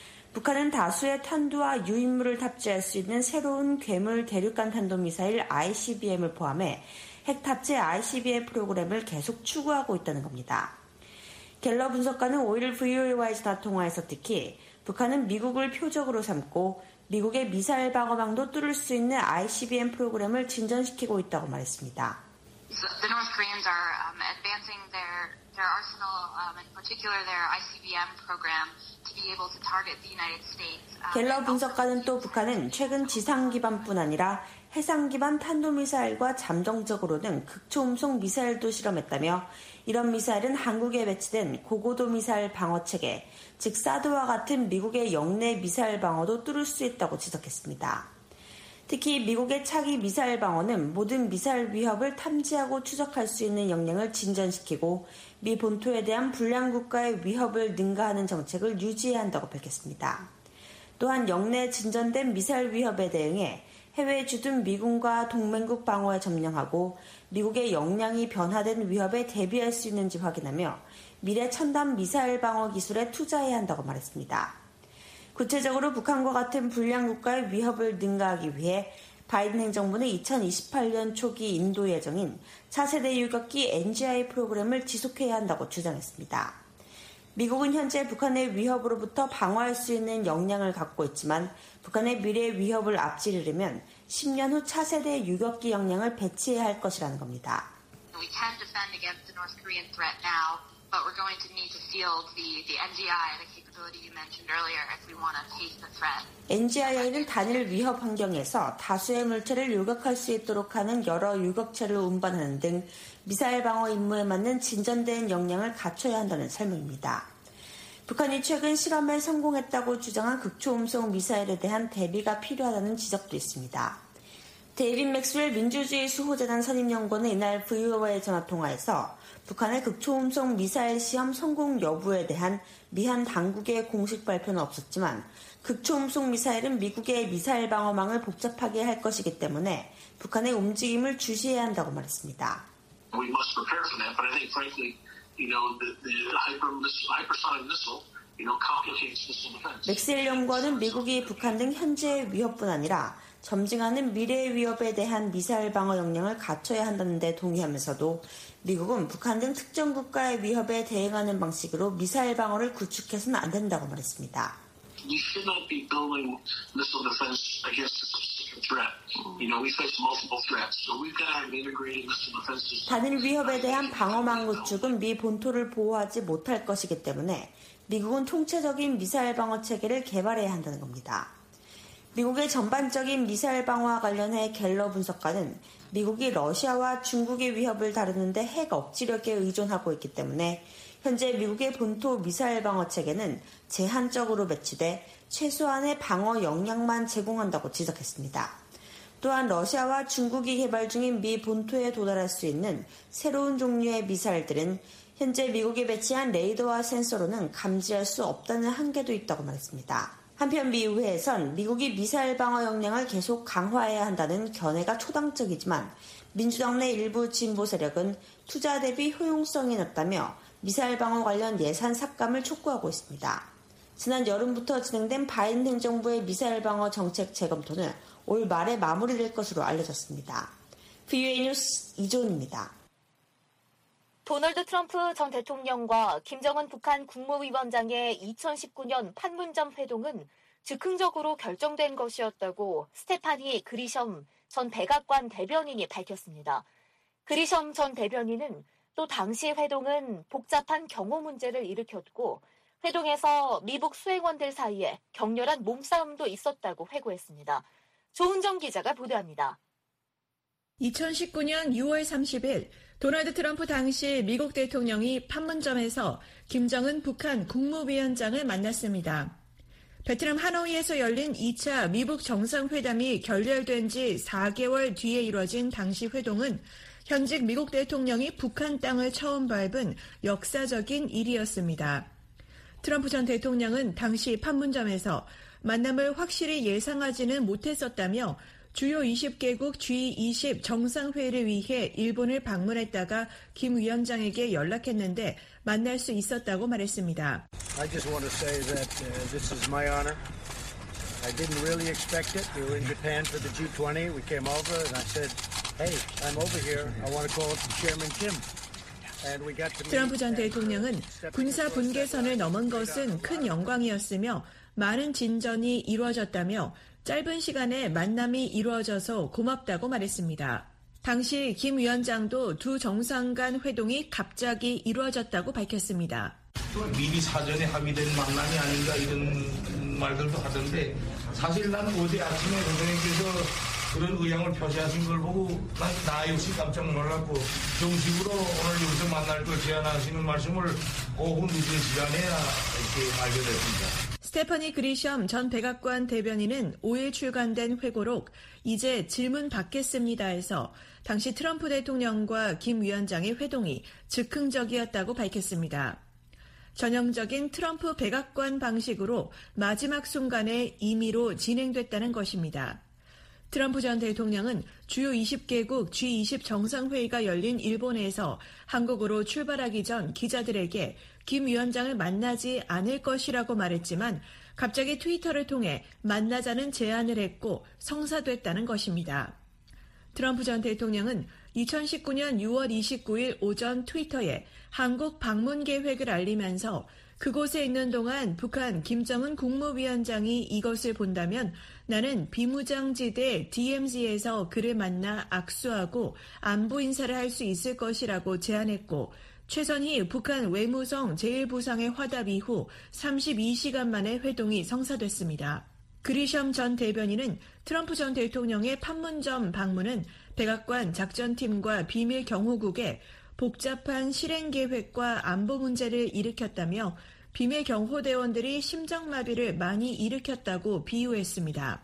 북한은 다수의 탄두와 유인물을 탑재할 수 있는 새로운 괴물 대륙간 탄도미사일 아이씨비엠을 포함해 핵 탑재 아이씨비엠 프로그램을 계속 추구하고 있다는 겁니다. 갤러 분석가는 오 일 브이오에이와의 전화 통화에서 특히 북한은 미국을 표적으로 삼고 미국의 미사일 방어망도 뚫을 수 있는 아이씨비엠 프로그램을 진전시키고 있다고 말했습니다. The North Koreans are um, advancing their their arsenal, um, in particular their 아이씨비엠 program, to be able to target the United States. 갤러 분석가는 또 북한은 최근 지상 기반뿐 아니라 해상 기반 탄도미사일과 잠정적으로는 극초음속 미사일도 실험했다며 이런 미사일은 한국에 배치된 고고도 미사일 방어 체계, 즉 사드와 같은 미국의 영내 미사일 방어도 뚫을 수 있다고 지적했습니다. 특히 미국의 차기 미사일 방어는 모든 미사일 위협을 탐지하고 추적할 수 있는 역량을 진전시키고 미 본토에 대한 불량 국가의 위협을 능가하는 정책을 유지해야 한다고 밝혔습니다. 또한 영내 진전된 미사일 위협에 대응해 해외에 주둔 미군과 동맹국 방어에 점령하고 미국의 역량이 변화된 위협에 대비할 수 있는지 확인하며 미래 첨단 미사일 방어 기술에 투자해야 한다고 말했습니다. 구체적으로 북한과 같은 불량 국가의 위협을 능가하기 위해 바이든 행정부는 이천이십팔 년 초기 인도 예정인 차세대 유격기 엔지아이 프로그램을 지속해야 한다고 주장했습니다. 미국은 현재 북한의 위협으로부터 방어할 수 있는 역량을 갖고 있지만 북한의 미래 위협을 앞지르려면 십 년 후 차세대 유격기 역량을 배치해야 할 것이라는 겁니다. We can defend against the North Korean threat now, but we're going to need to field the, the 엔지아이, the capability you mentioned earlier, if we want to face the threat. 엔지아이는 단일 위협 환경에서 다수의 물체를 요격할 수 있도록 하는 여러 유격체를 운반하는 등 미사일 방어 임무에 맞는 진전된 역량을 갖춰야 한다는 설명입니다. 북한이 최근 실험에 성공했다고 주장한 극초음속 미사일에 대한 대비가 필요하다는 지적도 있습니다. 데이빗 맥스웰 민주주의 수호재단 선임연구원은 이날 브이오에이와의 전화통화에서 북한의 극초음속 미사일 시험 성공 여부에 대한 미한 당국의 공식 발표는 없었지만 극초음속 미사일은 미국의 미사일 방어망을 복잡하게 할 것이기 때문에 북한의 움직임을 주시해야 한다고 말했습니다. We must prepare for that, but I think frankly, you know, the, the hyper, hypersonic missile 맥스웰 연구원은 미국이 북한 등 현재의 위협뿐 아니라 점증하는 미래의 위협에 대한 미사일 방어 역량을 갖춰야 한다는 데 동의하면서도 미국은 북한 등 특정 국가의 위협에 대응하는 방식으로 미사일 방어를 구축해서는 안 된다고 말했습니다. We should not be building missile defense against a specific threat. You know, we face multiple threats, so we've got to have integrated missile defense systems. 단일 위협에 대한 방어망 구축은 미 본토를 보호하지 못할 것이기 때문에 미국은 통체적인 미사일 방어 체계를 개발해야 한다는 겁니다. 미국의 전반적인 미사일 방어와 관련해 갤러 분석가는 미국이 러시아와 중국의 위협을 다루는데 핵 억지력에 의존하고 있기 때문에 현재 미국의 본토 미사일 방어 체계는 제한적으로 배치돼 최소한의 방어 역량만 제공한다고 지적했습니다. 또한 러시아와 중국이 개발 중인 미 본토에 도달할 수 있는 새로운 종류의 미사일들은 현재 미국이 배치한 레이더와 센서로는 감지할 수 없다는 한계도 있다고 말했습니다. 한편 미 의회에선 미국이 미사일 방어 역량을 계속 강화해야 한다는 견해가 초당적이지만 민주당 내 일부 진보 세력은 투자 대비 효용성이 낮다며 미사일 방어 관련 예산 삭감을 촉구하고 있습니다. 지난 여름부터 진행된 바이든 행정부의 미사일 방어 정책 재검토는 올 말에 마무리될 것으로 알려졌습니다. 브이오에이 뉴스 이조은입니다. 도널드 트럼프 전 대통령과 김정은 북한 국무위원장의 이천십구 년 판문점 회동은 즉흥적으로 결정된 것이었다고 스테파니 그리섬 전 백악관 대변인이 밝혔습니다. 그리섬 전 대변인은 또 당시 회동은 복잡한 경호 문제를 일으켰고 회동에서 미국 수행원들 사이에 격렬한 몸싸움도 있었다고 회고했습니다. 조은정 기자가 보도합니다. 이천십구 년 유월 삼십일 도널드 트럼프 당시 미국 대통령이 판문점에서 김정은 북한 국무위원장을 만났습니다. 베트남 하노이에서 열린 이 차 미북 정상회담이 결렬된 지 사 개월 뒤에 이뤄진 당시 회동은 현직 미국 대통령이 북한 땅을 처음 밟은 역사적인 일이었습니다. 트럼프 전 대통령은 당시 판문점에서 만남을 확실히 예상하지는 못했었다며 주요 이십 개국 지 이십 정상회의를 위해 일본을 방문했다가 김 위원장에게 연락했는데 만날 수 있었다고 말했습니다. I just want to say that uh, this is my honor. I didn't really expect it. We were in Japan for the G twenty. We came over and I said, hey, I'm over here. I want to call up Chairman Kim. 트럼프 전 대통령은 군사 분계선을 넘은 것은 큰 영광이었으며 많은 진전이 이루어졌다며 짧은 시간에 만남이 이루어져서 고맙다고 말했습니다. 당시 김 위원장도 두 정상 간 회동이 갑자기 이루어졌다고 밝혔습니다. 미리 사전에 합의된 만남이 아닌가 이런 말들도 하던데 사실 난 어제 아침에 선생님께서 그런 의향을 표시하신 걸 보고 난 나 역시 깜짝 놀랐고 정식으로 오늘 여기서 만날 걸 제안하시는 말씀을 오후 늦은 시간에야 이렇게 알게 됐습니다. 스테파니 그리섬 전 백악관 대변인은 오일 출간된 회고록 이제 질문 받겠습니다에서 당시 트럼프 대통령과 김 위원장의 회동이 즉흥적이었다고 밝혔습니다. 전형적인 트럼프 백악관 방식으로 마지막 순간에 임의로 진행됐다는 것입니다. 트럼프 전 대통령은 주요 이십 개국 지 이십 정상회의가 열린 일본에서 한국으로 출발하기 전 기자들에게 김 위원장을 만나지 않을 것이라고 말했지만 갑자기 트위터를 통해 만나자는 제안을 했고 성사됐다는 것입니다. 트럼프 전 대통령은 이천십구 년 유월 이십구일 오전 트위터에 한국 방문 계획을 알리면서 그곳에 있는 동안 북한 김정은 국무위원장이 이것을 본다면 나는 비무장지대 디엠지에서 그를 만나 악수하고 안부 인사를 할 수 있을 것이라고 제안했고 최선희 북한 외무성 제일 부상의 화답 이후 삼십이 시간 만에 회동이 성사됐습니다. 그리섬 전 대변인은 트럼프 전 대통령의 판문점 방문은 백악관 작전팀과 비밀 경호국에 복잡한 실행 계획과 안보 문제를 일으켰다며 비밀 경호대원들이 심장마비를 많이 일으켰다고 비유했습니다.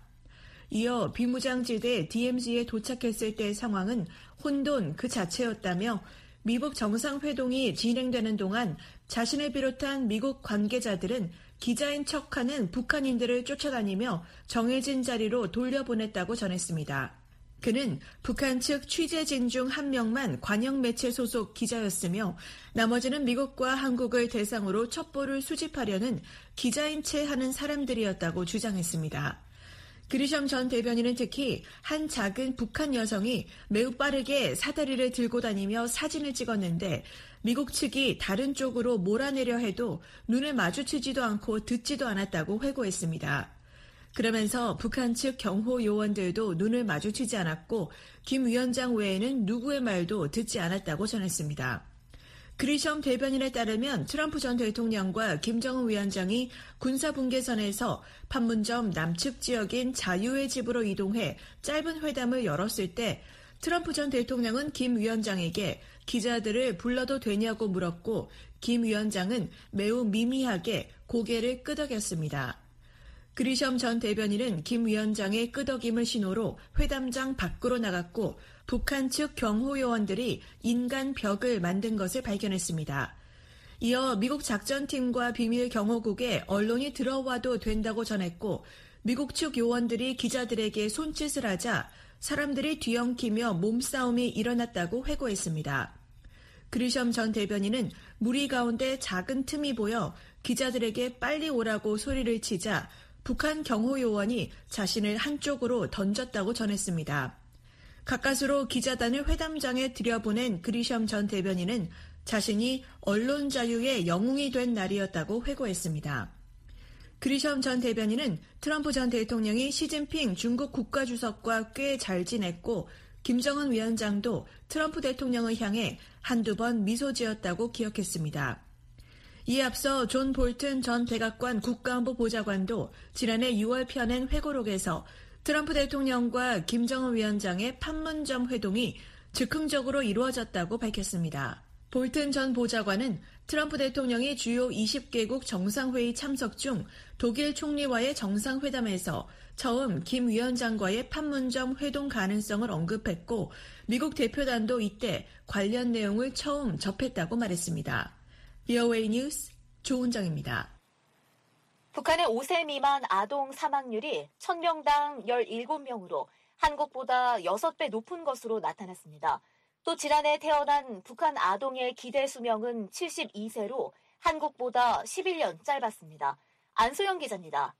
이어 비무장지대 디엠지에 도착했을 때 상황은 혼돈 그 자체였다며 미북 정상회동이 진행되는 동안 자신을 비롯한 미국 관계자들은 기자인 척하는 북한인들을 쫓아다니며 정해진 자리로 돌려보냈다고 전했습니다. 그는 북한 측 취재진 중 한 명만 관영 매체 소속 기자였으며 나머지는 미국과 한국을 대상으로 첩보를 수집하려는 기자인 채 하는 사람들이었다고 주장했습니다. 그리셴 전 대변인은 특히 한 작은 북한 여성이 매우 빠르게 사다리를 들고 다니며 사진을 찍었는데 미국 측이 다른 쪽으로 몰아내려 해도 눈을 마주치지도 않고 듣지도 않았다고 회고했습니다. 그러면서 북한 측 경호 요원들도 눈을 마주치지 않았고 김 위원장 외에는 누구의 말도 듣지 않았다고 전했습니다. 그리셴 대변인에 따르면 트럼프 전 대통령과 김정은 위원장이 군사분계선에서 판문점 남측 지역인 자유의 집으로 이동해 짧은 회담을 열었을 때 트럼프 전 대통령은 김 위원장에게 기자들을 불러도 되냐고 물었고 김 위원장은 매우 미미하게 고개를 끄덕였습니다. 그리셴 전 대변인은 김 위원장의 끄덕임을 신호로 회담장 밖으로 나갔고 북한 측 경호요원들이 인간 벽을 만든 것을 발견했습니다. 이어 미국 작전팀과 비밀 경호국에 언론이 들어와도 된다고 전했고 미국 측 요원들이 기자들에게 손짓을 하자 사람들이 뒤엉키며 몸싸움이 일어났다고 회고했습니다. 그리셴 전 대변인은 무리 가운데 작은 틈이 보여 기자들에게 빨리 오라고 소리를 치자 북한 경호요원이 자신을 한쪽으로 던졌다고 전했습니다. 가까스로 기자단을 회담장에 들여보낸 그리셴 전 대변인은 자신이 언론 자유의 영웅이 된 날이었다고 회고했습니다. 그리셴 전 대변인은 트럼프 전 대통령이 시진핑 중국 국가주석과 꽤 잘 지냈고 김정은 위원장도 트럼프 대통령을 향해 한두 번 미소 지었다고 기억했습니다. 이에 앞서 존 볼튼 전 백악관 국가안보 보좌관도 지난해 유월 펴낸 회고록에서 트럼프 대통령과 김정은 위원장의 판문점 회동이 즉흥적으로 이루어졌다고 밝혔습니다. 볼튼 전 보좌관은 트럼프 대통령이 주요 이십 개국 정상회의 참석 중 독일 총리와의 정상회담에서 처음 김 위원장과의 판문점 회동 가능성을 언급했고 미국 대표단도 이때 관련 내용을 처음 접했다고 말했습니다. 비오에이 뉴스 조은정입니다. 북한의 오 세 미만 아동 사망률이 천 명당 열일곱 명으로 한국보다 여섯 배 높은 것으로 나타났습니다. 또 지난해 태어난 북한 아동의 기대 수명은 칠십이 세로 한국보다 십일 년 짧았습니다. 안소영 기자입니다.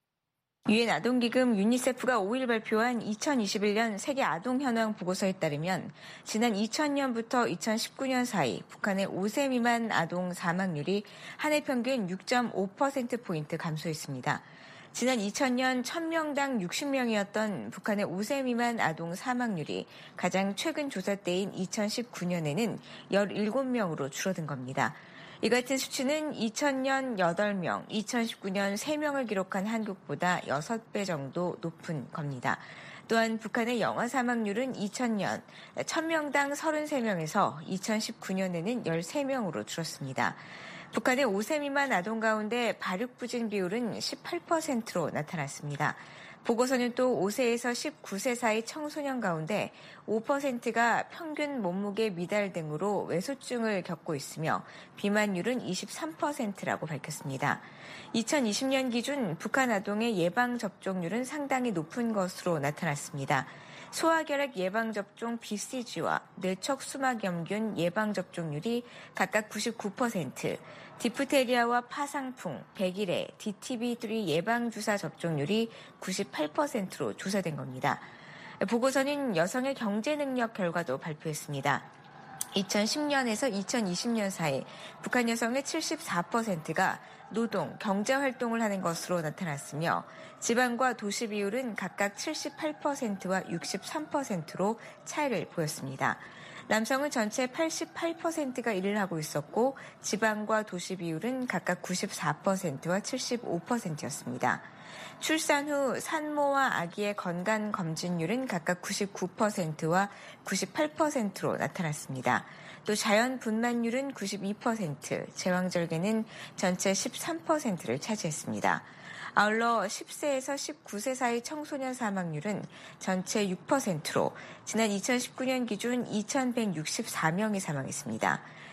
유엔 아동기금 유니세프가 오일 발표한 이천이십일 년 세계 아동 현황 보고서에 따르면 지난 이천 년부터 이천십구 년 사이 북한의 오 세 미만 아동 사망률이 한 해 평균 육 점 오 퍼센트포인트 감소했습니다. 지난 이천 년 천 명당 육십 명이었던 북한의 오 세 미만 아동 사망률이 가장 최근 조사 때인 이천십구 년에는 열일곱 명으로 줄어든 겁니다. 이 같은 수치는 이천 년 여덟 명, 이천십구 년 세 명을 기록한 한국보다 여섯 배 정도 높은 겁니다. 또한 북한의 영아 사망률은 이천 년 천 명당 서른세 명에서 이천십구 년에는 열세 명으로 줄었습니다. 북한의 오 세 미만 아동 가운데 발육부진 비율은 십팔 퍼센트로 나타났습니다. 보고서는 또 오 세에서 십구 세 사이 청소년 가운데 오 퍼센트가 평균 몸무게 미달 등으로 외소증을 겪고 있으며 비만율은 이십삼 퍼센트라고 밝혔습니다. 이천이십 년 기준 북한 아동의 예방접종률은 상당히 높은 것으로 나타났습니다. 소아결핵 예방접종 비씨지와 뇌척수막염균 예방접종률이 각각 구십구 퍼센트, 디프테리아와 파상풍, 백일해, 디티비삼 예방주사 접종률이 구십팔 퍼센트로 조사된 겁니다. 보고서는 여성의 경제능력 결과도 발표했습니다. 이천십 년에서 이천이십 년 사이 북한 여성의 칠십사 퍼센트가 노동, 경제활동을 하는 것으로 나타났으며 지방과 도시 비율은 각각 칠십팔 퍼센트와 육십삼 퍼센트로 차이를 보였습니다. 남성은 전체 팔십팔 퍼센트가 일을 하고 있었고 지방과 도시 비율은 각각 구십사 퍼센트와 칠십오 퍼센트였습니다. 출산 후 산모와 아기의 건강검진율은 각각 구십구 퍼센트와 구십팔 퍼센트로 나타났습니다. 또 자연 분만율은 구십이 퍼센트, 제왕절개는 전체 십삼 퍼센트를 차지했습니다. 아울러 십 세에서 십구 세 사이 청소년 사망률은 전체 육 퍼센트로 지난 이천십구 년 기준 이천백육십사 명이 사망했습니다.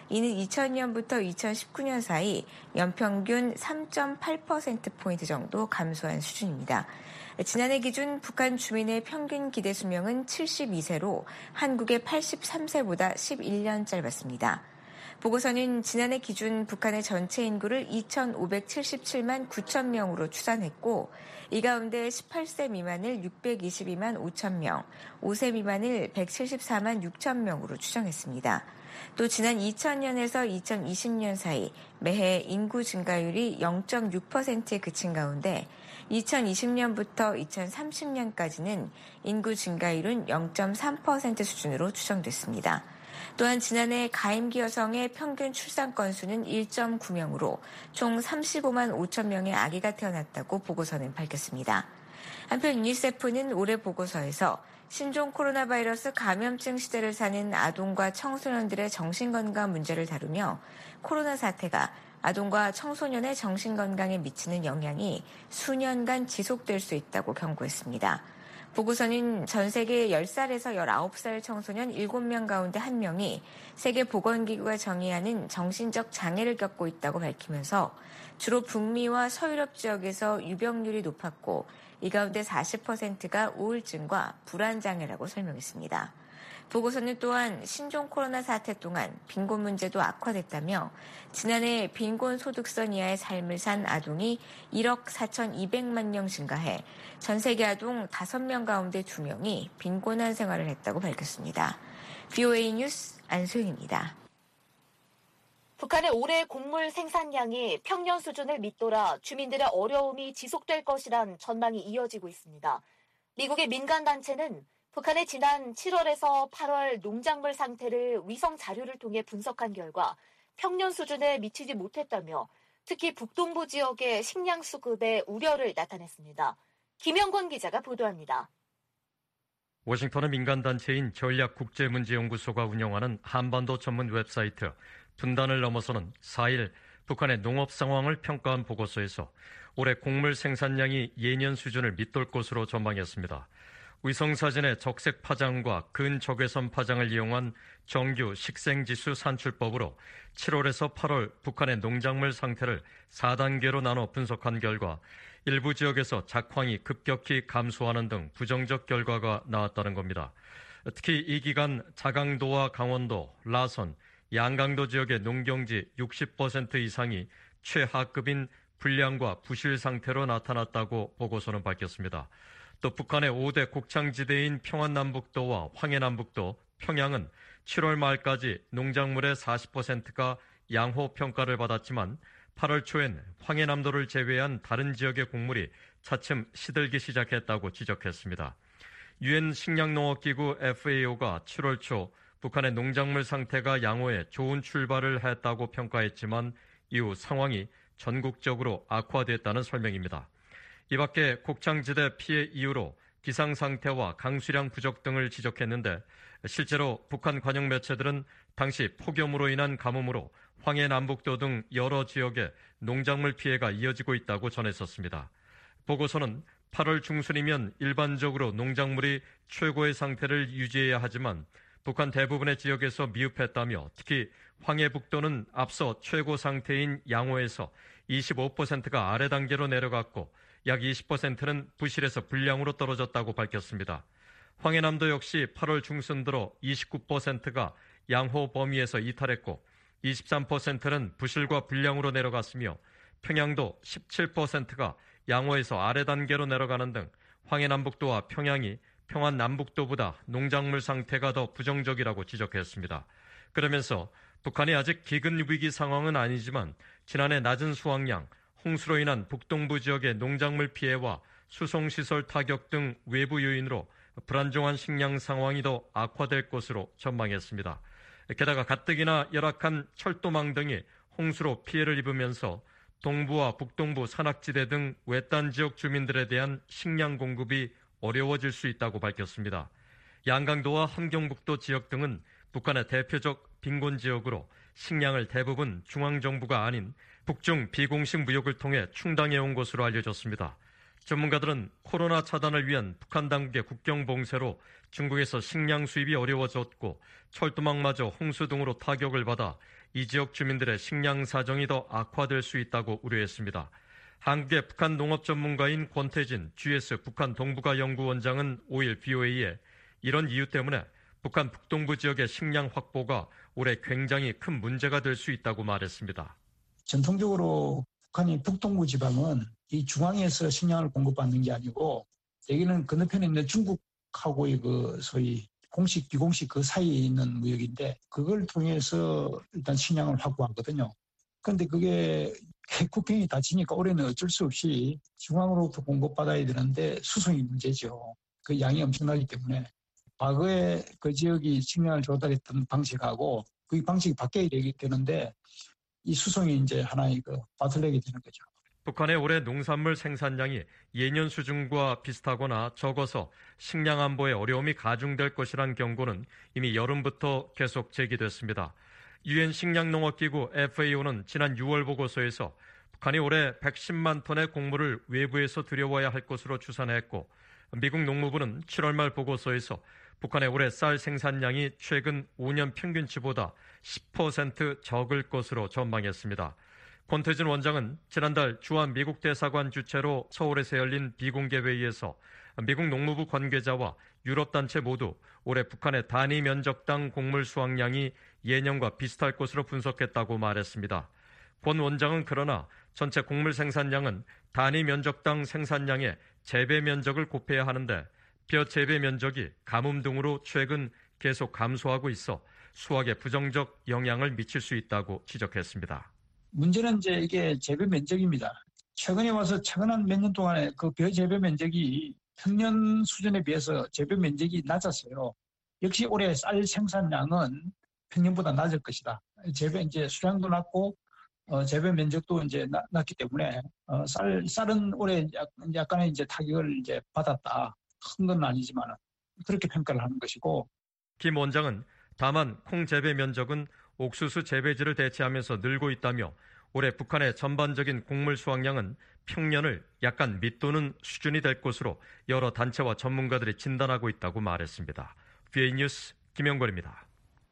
이는 이천 년부터 이천십구 년 사이 연평균 삼 점 팔 퍼센트포인트 정도 감소한 수준입니다. 지난해 기준 북한 주민의 평균 기대 수명은 칠십이 세로 한국의 팔십삼 세보다 십일 년 짧았습니다. 보고서는 지난해 기준 북한의 전체 인구를 이천오백칠십칠만 구천 명으로 추산했고 이 가운데 십팔 세 미만을 육백이십이만 오천 명, 오 세 미만을 백칠십사만 육천 명으로 추정했습니다. 또 지난 이천 년에서 이천이십 년 사이 매해 인구 증가율이 영 점 육 퍼센트에 그친 가운데 이천이십 년부터 이천삼십 년까지는 인구 증가율은 영 점 삼 퍼센트 수준으로 추정됐습니다. 또한 지난해 가임기 여성의 평균 출산 건수는 일 점 구 명으로 총 삼십오만 오천 명의 아기가 태어났다고 보고서는 밝혔습니다. 한편 유니세프는 올해 보고서에서 신종 코로나 바이러스 감염증 시대를 사는 아동과 청소년들의 정신건강 문제를 다루며 코로나 사태가 아동과 청소년의 정신건강에 미치는 영향이 수년간 지속될 수 있다고 경고했습니다. 보고서는 전 세계 열 살에서 열아홉 살 청소년 일곱 명 가운데 한 명이 세계보건기구가 정의하는 정신적 장애를 겪고 있다고 밝히면서 주로 북미와 서유럽 지역에서 유병률이 높았고 이 가운데 사십 퍼센트가 우울증과 불안장애라고 설명했습니다. 보고서는 또한 신종 코로나 사태 동안 빈곤 문제도 악화됐다며 지난해 빈곤 소득선 이하의 삶을 산 아동이 일억 사천이백만 명 증가해 전 세계 아동 다섯 명 가운데 두 명이 빈곤한 생활을 했다고 밝혔습니다. 브이오에이 뉴스 안소영입니다. 북한의 올해 곡물 생산량이 평년 수준을 밑돌아 주민들의 어려움이 지속될 것이란 전망이 이어지고 있습니다. 미국의 민간단체는 북한의 지난 칠월에서 팔월 농작물 상태를 위성 자료를 통해 분석한 결과 평년 수준에 미치지 못했다며 특히 북동부 지역의 식량 수급에 우려를 나타냈습니다. 김영권 기자가 보도합니다. 워싱턴의 민간단체인 전략국제문제연구소가 운영하는 한반도 전문 웹사이트 분단을 넘어서는 사 일 북한의 농업 상황을 평가한 보고서에서 올해 곡물 생산량이 예년 수준을 밑돌 것으로 전망했습니다. 위성사진의 적색 파장과 근적외선 파장을 이용한 정규 식생지수 산출법으로 칠월에서 팔월 북한의 농작물 상태를 사 단계로 나눠 분석한 결과 일부 지역에서 작황이 급격히 감소하는 등 부정적 결과가 나왔다는 겁니다. 특히 이 기간 자강도와 강원도, 라선, 양강도 지역의 농경지 육십 퍼센트 이상이 최하급인 불량과 부실 상태로 나타났다고 보고서는 밝혔습니다. 또 북한의 오 대 곡창지대인 평안남북도와 황해남북도, 평양은 칠월 말까지 농작물의 사십 퍼센트가 양호 평가를 받았지만 팔월 초엔 황해남도를 제외한 다른 지역의 곡물이 차츰 시들기 시작했다고 지적했습니다. 유엔 식량농업기구 에프에이오가 칠월 초 북한의 농작물 상태가 양호해 좋은 출발을 했다고 평가했지만 이후 상황이 전국적으로 악화됐다는 설명입니다. 이 밖에 곡창지대 피해 이유로 기상 상태와 강수량 부족 등을 지적했는데 실제로 북한 관영 매체들은 당시 폭염으로 인한 가뭄으로 황해남북도 등 여러 지역에 농작물 피해가 이어지고 있다고 전했었습니다. 보고서는 팔월 중순이면 일반적으로 농작물이 최고의 상태를 유지해야 하지만 북한 대부분의 지역에서 미흡했다며 특히 황해북도는 앞서 최고 상태인 양호에서 이십오 퍼센트가 아래 단계로 내려갔고 약 이십 퍼센트는 부실에서 불량으로 떨어졌다고 밝혔습니다. 황해남도 역시 팔월 중순 들어 이십구 퍼센트가 양호 범위에서 이탈했고 이십삼 퍼센트는 부실과 불량으로 내려갔으며 평양도 십칠 퍼센트가 양호에서 아래 단계로 내려가는 등 황해남북도와 평양이 평안남북도보다 농작물 상태가 더 부정적이라고 지적했습니다. 그러면서 북한이 아직 기근 위기 상황은 아니지만 지난해 낮은 수확량, 홍수로 인한 북동부 지역의 농작물 피해와 수송시설 타격 등 외부 요인으로 불안정한 식량 상황이 더 악화될 것으로 전망했습니다. 게다가 가뜩이나 열악한 철도망 등이 홍수로 피해를 입으면서 동부와 북동부 산악지대 등 외딴 지역 주민들에 대한 식량 공급이 어려워질 수 있다고 밝혔습니다. 양강도와 함경북도 지역 등은 북한의 대표적 빈곤 지역으로 식량을 대부분 중앙정부가 아닌 북중 비공식 무역을 통해 충당해온 것으로 알려졌습니다. 전문가들은 코로나 차단을 위한 북한 당국의 국경 봉쇄로 중국에서 식량 수입이 어려워졌고 철도망마저 홍수 등으로 타격을 받아 이 지역 주민들의 식량 사정이 더 악화될 수 있다고 우려했습니다. 한국의 북한 농업 전문가인 권태진 지에스 북한 동북아 연구원장은 오일 비오에이에 이런 이유 때문에 북한 북동부 지역의 식량 확보가 올해 굉장히 큰 문제가 될 수 있다고 말했습니다. 전통적으로 북한이 북동부 지방은 이 중앙에서 식량을 공급받는 게 아니고 여기는 건너편에 있는 중국하고의 그 소위 공식, 비공식 그 사이에 있는 무역인데 그걸 통해서 일단 식량을 확보하거든요. 그런데 그게 국경이 닫히니까 올해는 어쩔 수 없이 중앙으로부터 공급받아야 되는데 수송이 문제죠. 그 양이 엄청나기 때문에 과거에 그 지역이 식량을 조달했던 방식하고 그 방식이 바뀌어야 되기 때문에 이 수송이 이제 하나의 그 바틀렉이 되는 거죠. 북한의 올해 농산물 생산량이 예년 수준과 비슷하거나 적어서 식량 안보에 어려움이 가중될 것이란 경고는 이미 여름부터 계속 제기됐습니다. 유엔 식량농업기구 에프에이오는 지난 유월 보고서에서 북한이 올해 백십만 톤의 곡물을 외부에서 들여와야 할 것으로 추산했고 미국 농무부는 칠월 말 보고서에서 북한의 올해 쌀 생산량이 최근 오 년 평균치보다 십 퍼센트 적을 것으로 전망했습니다. 권태진 원장은 지난달 주한 미국 대사관 주최로 서울에서 열린 비공개 회의에서 미국 농무부 관계자와 유럽 단체 모두 올해 북한의 단위 면적당 곡물 수확량이 예년과 비슷할 것으로 분석했다고 말했습니다. 권 원장은 그러나 전체 곡물 생산량은 단위 면적당 생산량의 재배 면적을 곱해야 하는데 벼 재배 면적이 가뭄 등으로 최근 계속 감소하고 있어 수확에 부정적 영향을 미칠 수 있다고 지적했습니다. 문제는 이제 이게 재배 면적입니다. 최근에 와서 최근 한 몇 년 동안에 그 벼 재배 면적이 평년 수준에 비해서 재배 면적이 낮았어요. 역시 올해 쌀 생산량은 평년보다 낮을 것이다. 재배 이제 수량도 낮고 어, 재배 면적도 이제 낮, 낮기 때문에 어, 쌀 쌀은 올해 약, 약간의 이제 타격을 이제 받았다. 큰 건 아니지만 그렇게 평가를 하는 것이고. 김 원장은 다만 콩 재배 면적은 옥수수 재배지를 대체하면서 늘고 있다며 올해 북한의 전반적인 곡물 수확량은 평년을 약간 밑도는 수준이 될 것으로 여러 단체와 전문가들이 진단하고 있다고 말했습니다. 비에이 뉴스 김영걸입니다.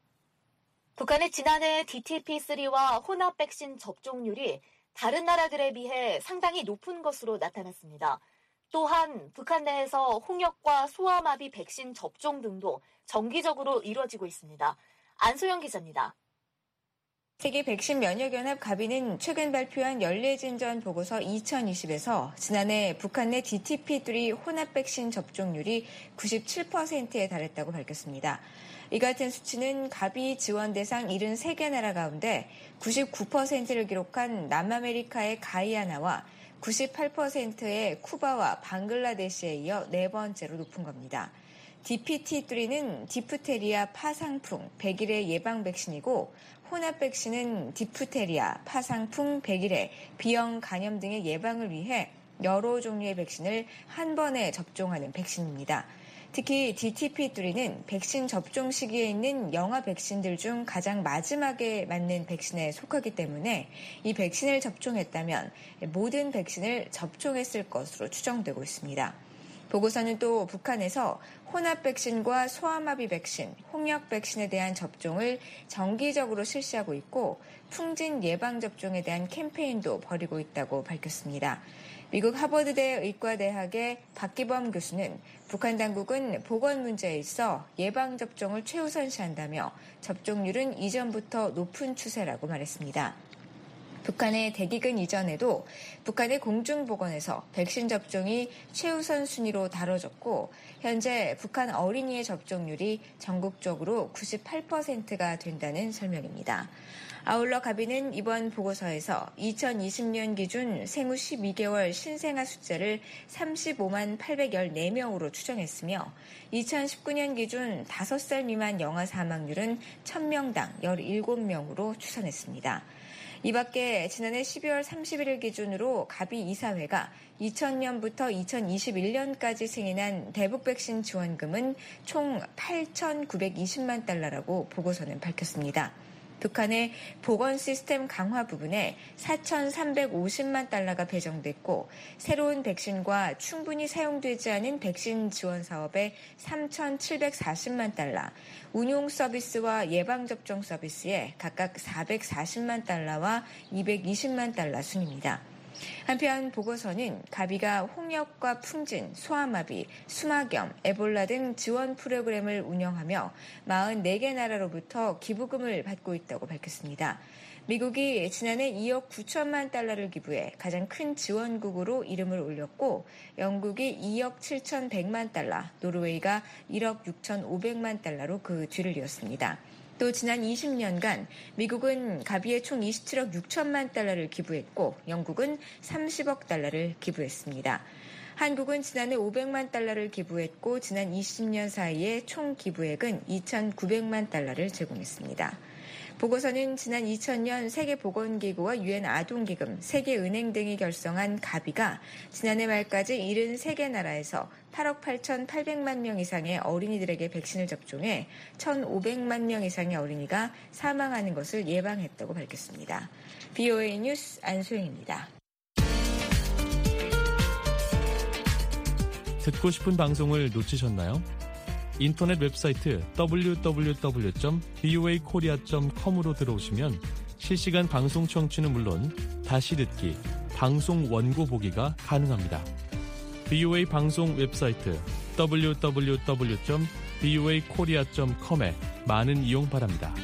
북한의 지난해 디티피쓰리와 혼합 백신 접종률이 다른 나라들에 비해 상당히 높은 것으로 나타났습니다. 또한 북한 내에서 홍역과 소아마비 백신 접종 등도 정기적으로 이루어지고 있습니다. 안소영 기자입니다. 세계 백신 면역연합 가비는 최근 발표한 연례진전 보고서 이천이십에서 지난해 북한 내 디티피쓰리 혼합 백신 접종률이 구십칠 퍼센트에 달했다고 밝혔습니다. 이 같은 수치는 가비 지원 대상 칠십삼 개 나라 가운데 구십구 퍼센트를 기록한 남아메리카의 가이아나와 구십팔 퍼센트의 쿠바와 방글라데시에 이어 네 번째로 높은 겁니다. 디피티쓰리는 디프테리아, 파상풍, 백일의 예방 백신이고 혼합 백신은 디프테리아, 파상풍, 백일의 비형 간염 등의 예방을 위해 여러 종류의 백신을 한 번에 접종하는 백신입니다. 특히 디티피쓰리는 백신 접종 시기에 있는 영아 백신들 중 가장 마지막에 맞는 백신에 속하기 때문에 이 백신을 접종했다면 모든 백신을 접종했을 것으로 추정되고 있습니다. 보고서는 또 북한에서 혼합 백신과 소아마비 백신, 홍역 백신에 대한 접종을 정기적으로 실시하고 있고 풍진 예방접종에 대한 캠페인도 벌이고 있다고 밝혔습니다. 미국 하버드대 의과대학의 박기범 교수는 북한 당국은 보건 문제에 있어 예방접종을 최우선시한다며 접종률은 이전부터 높은 추세라고 말했습니다. 북한의 대기근 이전에도 북한의 공중보건에서 백신 접종이 최우선 순위로 다뤄졌고 현재 북한 어린이의 접종률이 전국적으로 구십팔 퍼센트가 된다는 설명입니다. 아울러 가비는 이번 보고서에서 이천이십 년 기준 생후 십이 개월 신생아 숫자를 삼십오만 팔백십사 명으로 추정했으며 이천십구 년 기준 다섯 살 미만 영아 사망률은 천 명당 십칠 명으로 추산했습니다. 이 밖에 지난해 십이월 삼십일일 기준으로 가비 이사회가 이천 년부터 이천이십일 년까지 승인한 대북 백신 지원금은 총 팔천구백이십만 달러라고 보고서는 밝혔습니다. 북한의 보건 시스템 강화 부분에 사천삼백오십만 달러가 배정됐고 새로운 백신과 충분히 사용되지 않은 백신 지원 사업에 삼천칠백사십만 달러, 운용 서비스와 예방접종 서비스에 각각 사백사십만 달러와 이백이십만 달러 순입니다. 한편 보고서는 가비가 홍역과 풍진, 소아마비, 수막염, 에볼라 등 지원 프로그램을 운영하며 사십사 개 나라로부터 기부금을 받고 있다고 밝혔습니다. 미국이 지난해 이억 구천만 달러를 기부해 가장 큰 지원국으로 이름을 올렸고 영국이 이억 칠천백만 달러, 노르웨이가 일억 육천오백만 달러로 그 뒤를 이었습니다. 또 지난 이십 년간 미국은 가비에 총 이십칠억 육천만 달러를 기부했고 영국은 삼십억 달러를 기부했습니다. 한국은 지난해 오백만 달러를 기부했고 지난 이십 년 사이에 총 기부액은 이천구백만 달러를 제공했습니다. 보고서는 지난 이천 년 세계보건기구와 유엔 아동기금, 세계은행 등이 결성한 가비가 지난해 말까지 칠십삼 개 나라에서 팔억 팔천팔백만 명 이상의 어린이들에게 백신을 접종해 천오백만 명 이상의 어린이가 사망하는 것을 예방했다고 밝혔습니다. 브이오에이 뉴스 안소영입니다. 듣고 싶은 방송을 놓치셨나요? 인터넷 웹사이트 더블유 더블유 더블유 점 브이오에이 코리아 점 컴으로 들어오시면 실시간 방송 청취는 물론 다시 듣기, 방송 원고 보기가 가능합니다. 브이오에이 방송 웹사이트 더블유 더블유 더블유 점 브이오에이 코리아 점 컴에 많은 이용 바랍니다.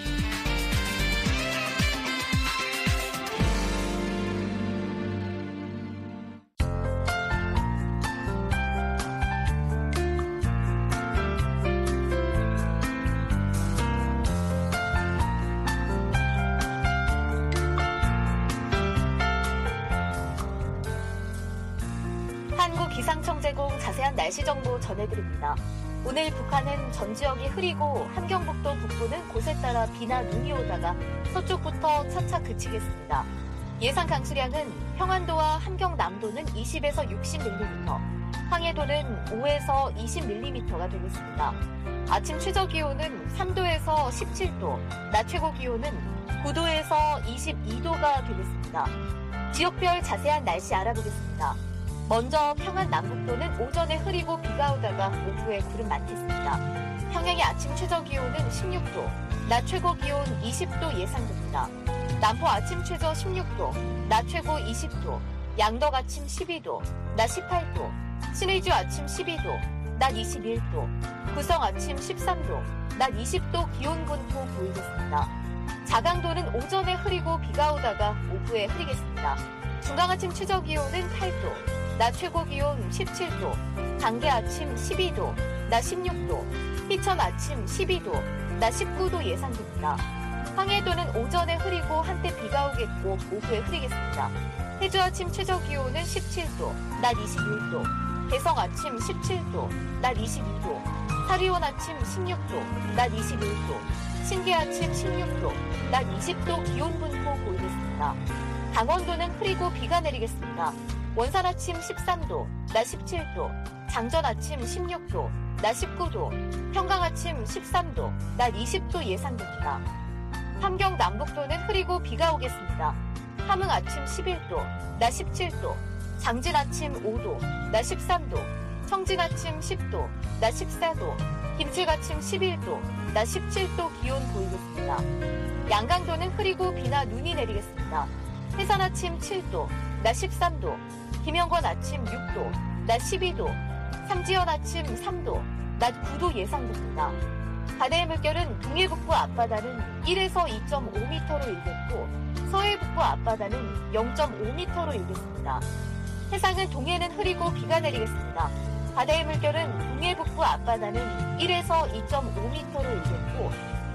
기상청 제공 자세한 날씨 정보 전해드립니다. 오늘 북한은 전 지역이 흐리고 함경북도 북부는 곳에 따라 비나 눈이 오다가 서쪽부터 차차 그치겠습니다. 예상 강수량은 평안도와 함경남도는 이십에서 육십 밀리미터, 황해도는 오에서 이십 밀리미터가 되겠습니다. 아침 최저 기온은 삼 도에서 십칠 도, 낮 최고 기온은 구 도에서 이십이 도가 되겠습니다. 지역별 자세한 날씨 알아보겠습니다. 먼저 평안 남북도는 오전에 흐리고 비가 오다가 오후에 구름 많겠습니다. 평양의 아침 최저 기온은 십육 도, 낮 최고 기온 이십 도 예상됩니다. 남포 아침 최저 십육 도, 낮 최고 이십 도, 양덕 아침 십이 도, 낮 십팔 도, 신의주 아침 십이 도, 낮 이십일 도, 구성 아침 십삼 도, 낮 이십 도 기온 분포 보이겠습니다. 자강도는 오전에 흐리고 비가 오다가 오후에 흐리겠습니다. 중강 아침 최저 기온은 팔 도, 낮 최고 기온 십칠 도, 단계 아침 십이 도, 낮 십육 도, 희천 아침 십이 도, 낮 십구 도 예상됩니다. 황해도는 오전에 흐리고 한때 비가 오겠고 오후에 흐리겠습니다. 해주 아침 최저 기온은 십칠 도, 낮 이십일 도, 개성 아침 십칠 도, 낮 이십이 도, 사리온 아침 십육 도, 낮 이십일 도, 신계 아침 십육 도, 낮 이십 도 기온 분포 보이겠습니다. 강원도는 흐리고 비가 내리겠습니다. 원산 아침 십삼 도, 낮 십칠 도, 장전 아침 십육 도, 낮 십구 도, 평강 아침 십삼 도, 낮 이십 도 예상됩니다. 함경 남북도는 흐리고 비가 오겠습니다. 함흥 아침 십일 도, 낮 십칠 도, 장진 아침 오 도, 낮 십삼 도, 청진 아침 십 도, 낮 십사 도, 김칠 아침 십일 도, 낮 십칠 도 기온 보이겠습니다. 양강도는 흐리고 비나 눈이 내리겠습니다. 해산 아침 칠 도, 낮 십삼 도, 김영건 아침 육 도, 낮 십이 도, 삼지연 아침 삼 도, 낮 구 도 예상됩니다. 바다의 물결은 동해 북부 앞바다는 일에서 이 점 오 미터로 일겠고 서해 북부 앞바다는 영 점 오 미터로 일겠습니다. 해상은 동해는 흐리고 비가 내리겠습니다. 바다의 물결은 동해 북부 앞바다는 일에서 이 점 오 미터로 일겠고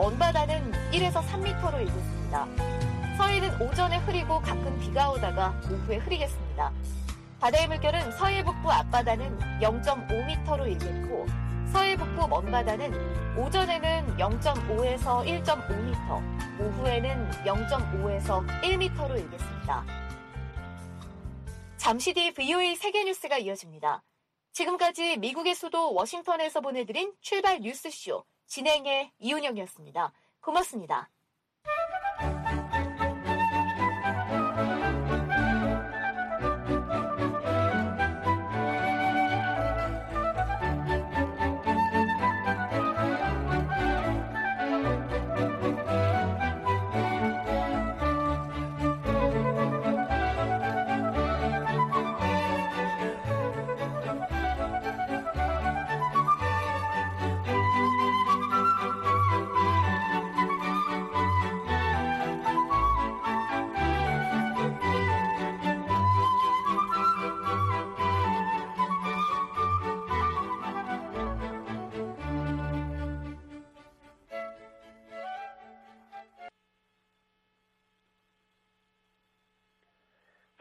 먼바다는 일에서 삼 미터로 일겠습니다. 서해는 오전에 흐리고 가끔 비가 오다가 오후에 흐리겠습니다. 바다의 물결은 서해 북부 앞바다는 영 점 오 미터로 일겠고 서해 북부 먼바다는 오전에는 영 점 오에서 일 점 오 미터, 오후에는 영 점 오에서 일 미터로 일겠습니다. 잠시 뒤 브이오에이 세계뉴스가 이어집니다. 지금까지 미국의 수도 워싱턴에서 보내드린 출발 뉴스쇼 진행의 이은영이었습니다. 고맙습니다.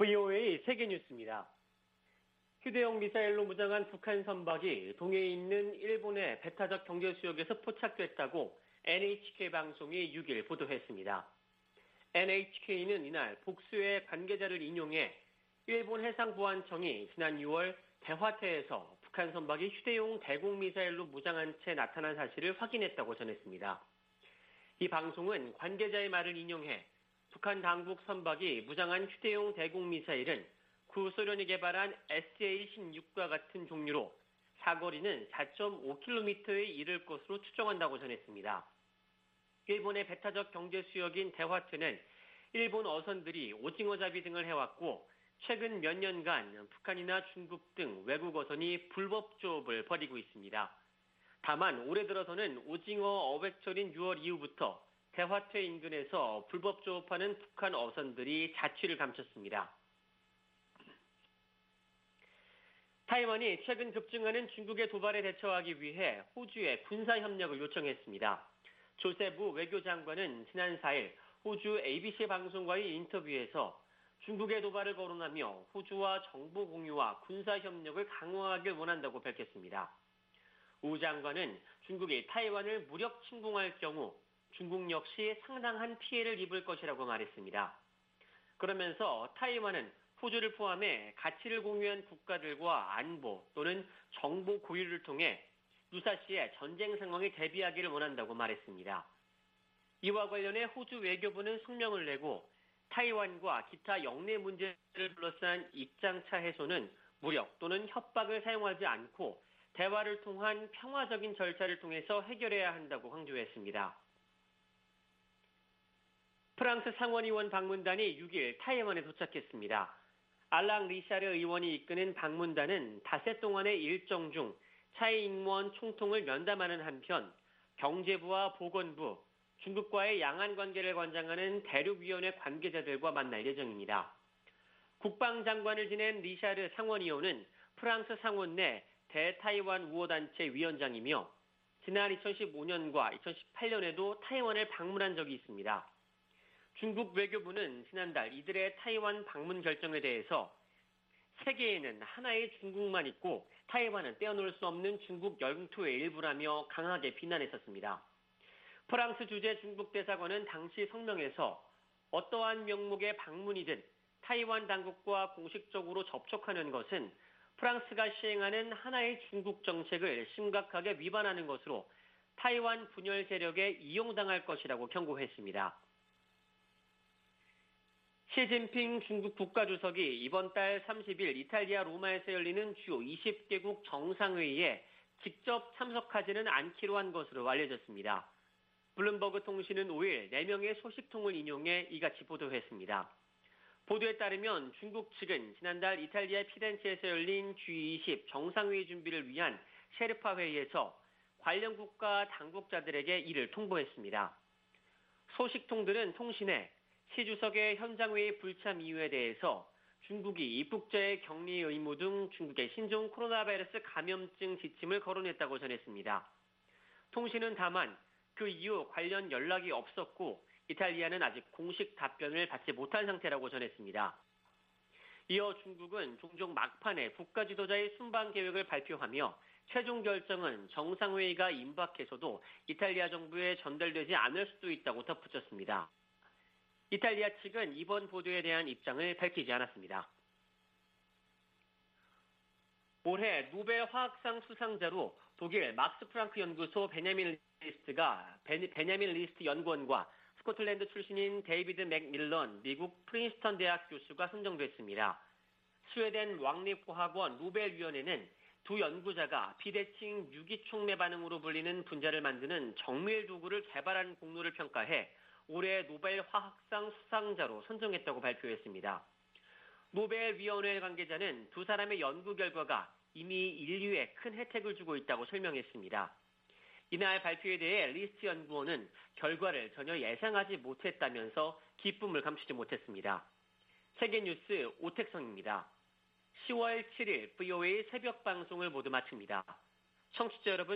브이오에이 세계뉴스입니다. 휴대용 미사일로 무장한 북한 선박이 동해에 있는 일본의 배타적 경제수역에서 포착됐다고 엔에이치케이 방송이 육 일 보도했습니다. 엔에이치케이는 이날 복수의 관계자를 인용해 일본 해상보안청이 지난 유월 대화태에서 북한 선박이 휴대용 대공미사일로 무장한 채 나타난 사실을 확인했다고 전했습니다. 이 방송은 관계자의 말을 인용해 북한 당국 선박이 무장한 휴대용 대공미사일은 구소련이 개발한 에스에이 십육과 같은 종류로 사거리는 사 점 오 킬로미터에 이를 것으로 추정한다고 전했습니다. 일본의 배타적 경제수역인 대화태는 일본 어선들이 오징어잡이 등을 해왔고 최근 몇 년간 북한이나 중국 등 외국 어선이 불법 조업을 벌이고 있습니다. 다만 올해 들어서는 오징어 어획철인 유월 이후부터 대화태 인근에서 불법 조업하는 북한 어선들이 자취를 감췄습니다. 타이완이 최근 급증하는 중국의 도발에 대처하기 위해 호주에 군사협력을 요청했습니다. 조세부 외교장관은 지난 사 일 호주 에이비씨 방송과의 인터뷰에서 중국의 도발을 거론하며 호주와 정보 공유와 군사협력을 강화하길 원한다고 밝혔습니다. 우 장관은 중국이 타이완을 무력 침공할 경우 중국 역시 상당한 피해를 입을 것이라고 말했습니다. 그러면서 타이완은 호주를 포함해 가치를 공유한 국가들과 안보 또는 정보 공유를 통해 유사시에 전쟁 상황에 대비하기를 원한다고 말했습니다. 이와 관련해 호주 외교부는 성명을 내고 타이완과 기타 영내 문제를 둘러싼 입장차 해소는 무력 또는 협박을 사용하지 않고 대화를 통한 평화적인 절차를 통해서 해결해야 한다고 강조했습니다. 프랑스 상원의원 방문단이 육 일 타이완에 도착했습니다. 알랑 리샤르 의원이 이끄는 방문단은 닷새 동안의 일정 중 차이잉원 총통을 면담하는 한편 경제부와 보건부, 중국과의 양안 관계를 관장하는 대륙위원회 관계자들과 만날 예정입니다. 국방장관을 지낸 리샤르 상원의원은 프랑스 상원 내 대타이완 우호단체 위원장이며 지난 이천십오 년과 이천십팔 년에도 타이완을 방문한 적이 있습니다. 중국 외교부는 지난달 이들의 타이완 방문 결정에 대해서 세계에는 하나의 중국만 있고 타이완은 떼어놓을 수 없는 중국 영토의 일부라며 강하게 비난했었습니다. 프랑스 주재 중국 대사관은 당시 성명에서 어떠한 명목의 방문이든 타이완 당국과 공식적으로 접촉하는 것은 프랑스가 시행하는 하나의 중국 정책을 심각하게 위반하는 것으로 타이완 분열 세력에 이용당할 것이라고 경고했습니다. 시진핑 중국 국가주석이 이번 달 삼십 일 이탈리아 로마에서 열리는 주요 이십 개국 정상회의에 직접 참석하지는 않기로 한 것으로 알려졌습니다. 블룸버그 통신은 오 일 네 명의 소식통을 인용해 이같이 보도했습니다. 보도에 따르면 중국 측은 지난달 이탈리아 피렌체에서 열린 지 이십 정상회의 준비를 위한 셰르파 회의에서 관련 국가 당국자들에게 이를 통보했습니다. 소식통들은 통신에 시 주석의 현장회의 불참 이유에 대해서 중국이 입국자의 격리 의무 등 중국의 신종 코로나 바이러스 감염증 지침을 거론했다고 전했습니다. 통신은 다만 그 이후 관련 연락이 없었고 이탈리아는 아직 공식 답변을 받지 못한 상태라고 전했습니다. 이어 중국은 종종 막판에 국가 지도자의 순방 계획을 발표하며 최종 결정은 정상회의가 임박해서도 이탈리아 정부에 전달되지 않을 수도 있다고 덧붙였습니다. 이탈리아 측은 이번 보도에 대한 입장을 밝히지 않았습니다. 올해 노벨 화학상 수상자로 독일 막스 프랑크 연구소 베냐민 리스트가 베냐민 리스트 연구원과 스코틀랜드 출신인 데이비드 맥밀런 미국 프린스턴 대학 교수가 선정됐습니다. 스웨덴 왕립과학원 노벨위원회는 두 연구자가 비대칭 유기촉매 반응으로 불리는 분자를 만드는 정밀 도구를 개발한 공로를 평가해 올해 노벨 화학상 수상자로 선정했다고 발표했습니다. 노벨위원회 관계자는 두 사람의 연구 결과가 이미 인류에 큰 혜택을 주고 있다고 설명했습니다. 이날 발표에 대해 리스트 연구원은 결과를 전혀 예상하지 못했다면서 기쁨을 감추지 못했습니다. 세계뉴스 오택성입니다. 시월 칠 일 브이오에이 새벽 방송을 모두 마칩니다. 청취자 여러분,